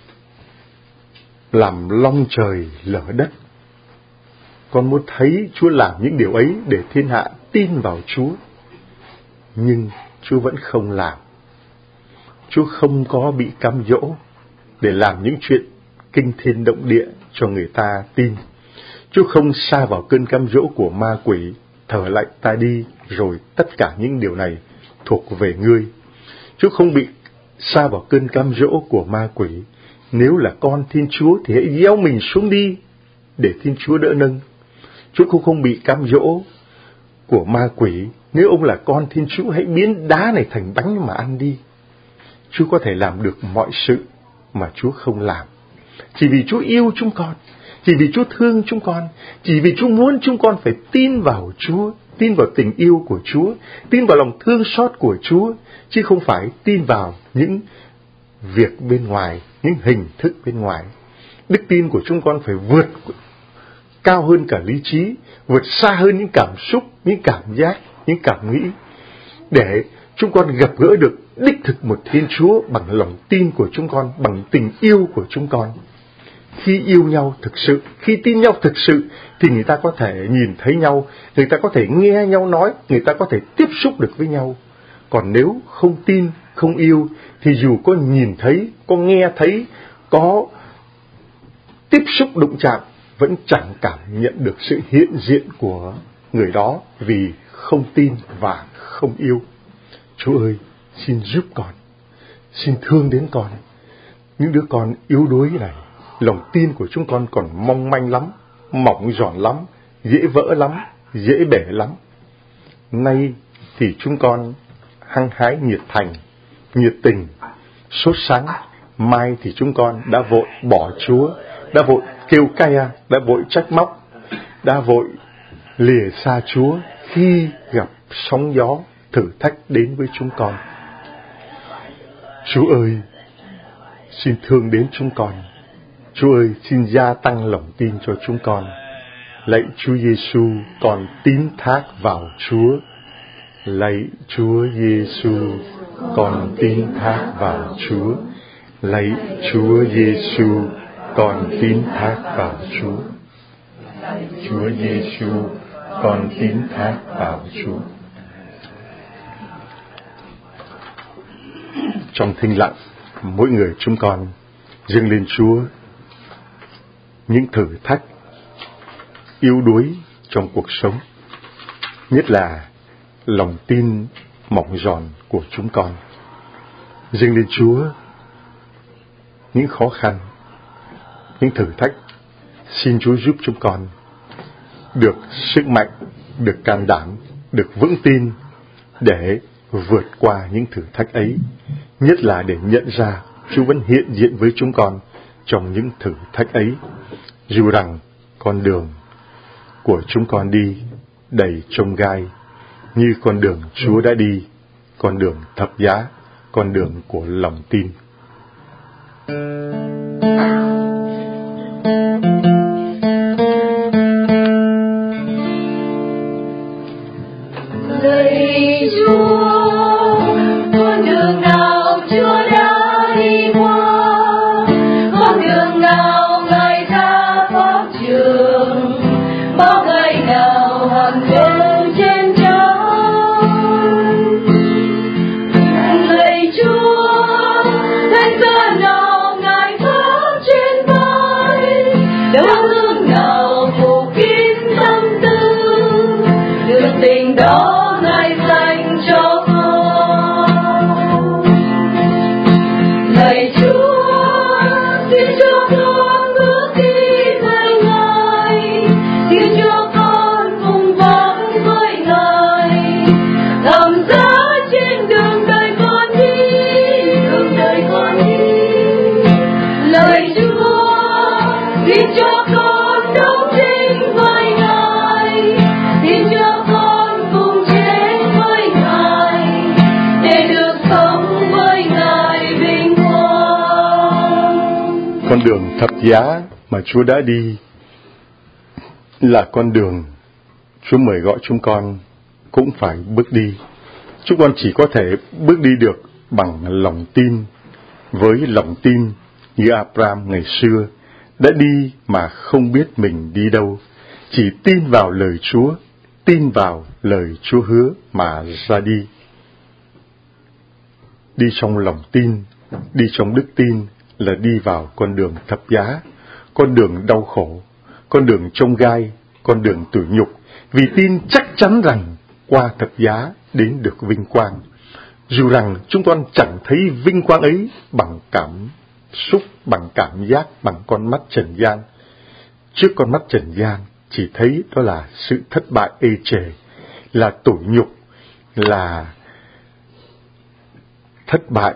S1: làm long trời lở đất. Con muốn thấy Chúa làm những điều ấy để thiên hạ tin vào Chúa. Nhưng Chúa vẫn không làm. Chúa không có bị cám dỗ để làm những chuyện kinh thiên động địa cho người ta tin. Chúa không sa vào cơn cám dỗ của ma quỷ, thở lạnh ta đi, rồi tất cả những điều này thuộc về ngươi. Chúa không bị sa vào cơn cám dỗ của ma quỷ. Nếu là con Thiên Chúa thì hãy gieo mình xuống đi để Thiên Chúa đỡ nâng. Chúa cũng không bị cám dỗ của ma quỷ. Nếu ông là con Thiên Chúa, hãy biến đá này thành bánh mà ăn đi. Chúa có thể làm được mọi sự mà Chúa không làm. Chỉ vì Chúa yêu chúng con, chỉ vì Chúa thương chúng con, chỉ vì Chúa muốn chúng con phải tin vào Chúa, tin vào tình yêu của Chúa, tin vào lòng thương xót của Chúa, chứ không phải tin vào những việc bên ngoài, những hình thức bên ngoài. Đức tin của chúng con phải vượt cao hơn cả lý trí, vượt xa hơn những cảm xúc, những cảm giác, những cảm nghĩ, để chúng con gặp gỡ được đích thực một Thiên Chúa bằng lòng tin của chúng con, bằng tình yêu của chúng con. Khi yêu nhau thực sự, khi tin nhau thực sự, thì người ta có thể nhìn thấy nhau, người ta có thể nghe nhau nói, người ta có thể tiếp xúc được với nhau. Còn nếu không tin, không yêu, thì dù có nhìn thấy, có nghe thấy, có tiếp xúc đụng chạm, vẫn chẳng cảm nhận được sự hiện diện của người đó, vì không tin và không yêu. Chúa ơi, xin giúp con, xin thương đến con. Những đứa con yếu đuối này, lòng tin của chúng con còn mong manh lắm, mỏng giòn lắm, dễ vỡ lắm, dễ bể lắm. Nay thì chúng con hăng hái nhiệt thành, nhiệt tình, sốt sắng. Mai thì chúng con đã vội bỏ Chúa, đã vội kêu cay, đã vội trách móc, đã vội lìa xa Chúa khi gặp sóng gió, thử thách đến với chúng con. Chúa ơi, xin thương đến chúng con. Chúa ơi, xin gia tăng lòng tin cho chúng con. Lạy Chúa Giêsu, con tín thác vào Chúa. Lạy Chúa Giêsu, con tín thác vào Chúa. Lạy Chúa Giêsu, con tín thác vào Chúa. Chúa Giêsu, con tín thác vào Chúa. Trong thinh lặng, mỗi người chúng con dâng lên Chúa những thử thách yếu đuối trong cuộc sống, nhất là lòng tin mỏng giòn của chúng con. Dâng lên Chúa những khó khăn, những thử thách. Xin Chúa giúp chúng con được sức mạnh, được can đảm, được vững tin để vượt qua những thử thách ấy, nhất là để nhận ra Chúa vẫn hiện diện với chúng con trong những thử thách ấy, dù rằng con đường của chúng con đi đầy chông gai, như con đường Chúa đã đi, con đường thập giá, con đường của lòng tin.
S2: Chúa, con đường nào Chúa đã đi qua, con đường nào Ngài ra pháp trường, bao ngày nào hàng đêm trên trái. Lạy Chúa, thánh giá nào Ngài tháp trên vai, đau thương nào phủ kín tâm tư, được tình đó Ngài dành cho con. Lạy Chúa, xin cho con bước đi với Ngài, xin cho con cùng vắng với Ngài, thầm giá trên đường đời con đi, đường đời con đi. Lạy Chúa, xin cho con đấu tranh với Ngài, xin cho con cùng chết với Ngài, để được sống với Ngài vinh quang.
S1: Con đường thập giá mà Chúa đã đi là con đường Chúa mời gọi chúng con cũng phải bước đi. Chúng con chỉ có thể bước đi được bằng lòng tin, với lòng tin như Abraham ngày xưa đã đi mà không biết mình đi đâu, chỉ tin vào lời Chúa, tin vào lời Chúa hứa mà ra đi. Đi trong lòng tin, đi trong đức tin là đi vào con đường thập giá, con đường đau khổ, con đường chông gai, con đường tủi nhục, vì tin chắc chắn rằng qua thập giá đến được vinh quang. Dù rằng chúng con chẳng thấy vinh quang ấy bằng cảm xúc, bằng cảm giác, bằng con mắt trần gian. Trước con mắt trần gian chỉ thấy đó là sự thất bại ê chề, là tủi nhục, là thất bại,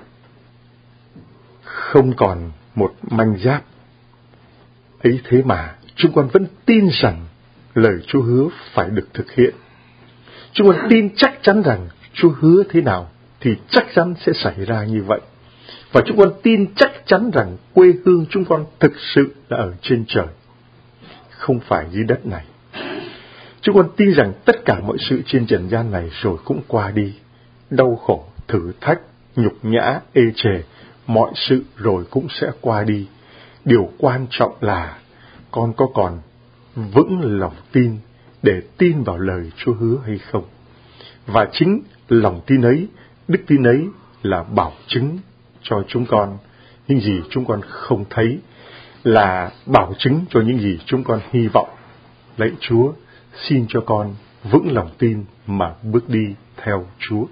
S1: không còn một manh giáp. Ấy thế mà chúng con vẫn tin rằng lời Chúa hứa phải được thực hiện. Chúng con tin chắc chắn rằng Chúa hứa thế nào thì chắc chắn sẽ xảy ra như vậy. Và chúng con tin chắc chắn rằng quê hương chúng con thực sự là ở trên trời, không phải dưới đất này. Chúng con tin rằng tất cả mọi sự trên trần gian này rồi cũng qua đi. Đau khổ, thử thách, nhục nhã, ê chề, mọi sự rồi cũng sẽ qua đi. Điều quan trọng là con có còn vững lòng tin để tin vào lời Chúa hứa hay không. Và chính lòng tin ấy, đức tin ấy là bảo chứng cho chúng con những gì chúng con không thấy, là bảo chứng cho những gì chúng con hy vọng. Lạy Chúa, xin cho con vững lòng tin mà bước đi theo Chúa.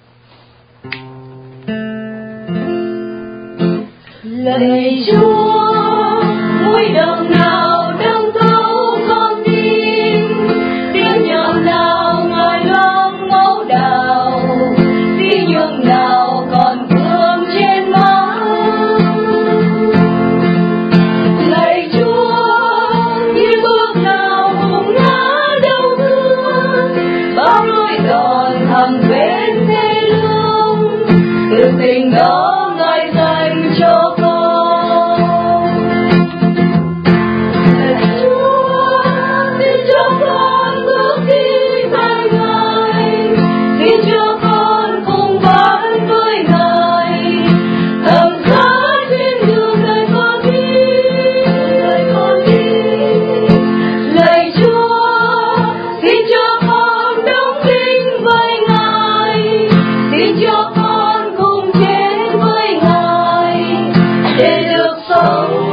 S2: Lạy Chúa, mũi đồng nào đâm thấu con tim, tiếng nhọn nào Ngài loang máu đào, tí nhuộm nào còn vương trên má. Lạy Chúa, những bước nào vùng ngã đau thương, bao lối còn thầm vết thê lương, từ tình đó Ngài dành cho con. Sống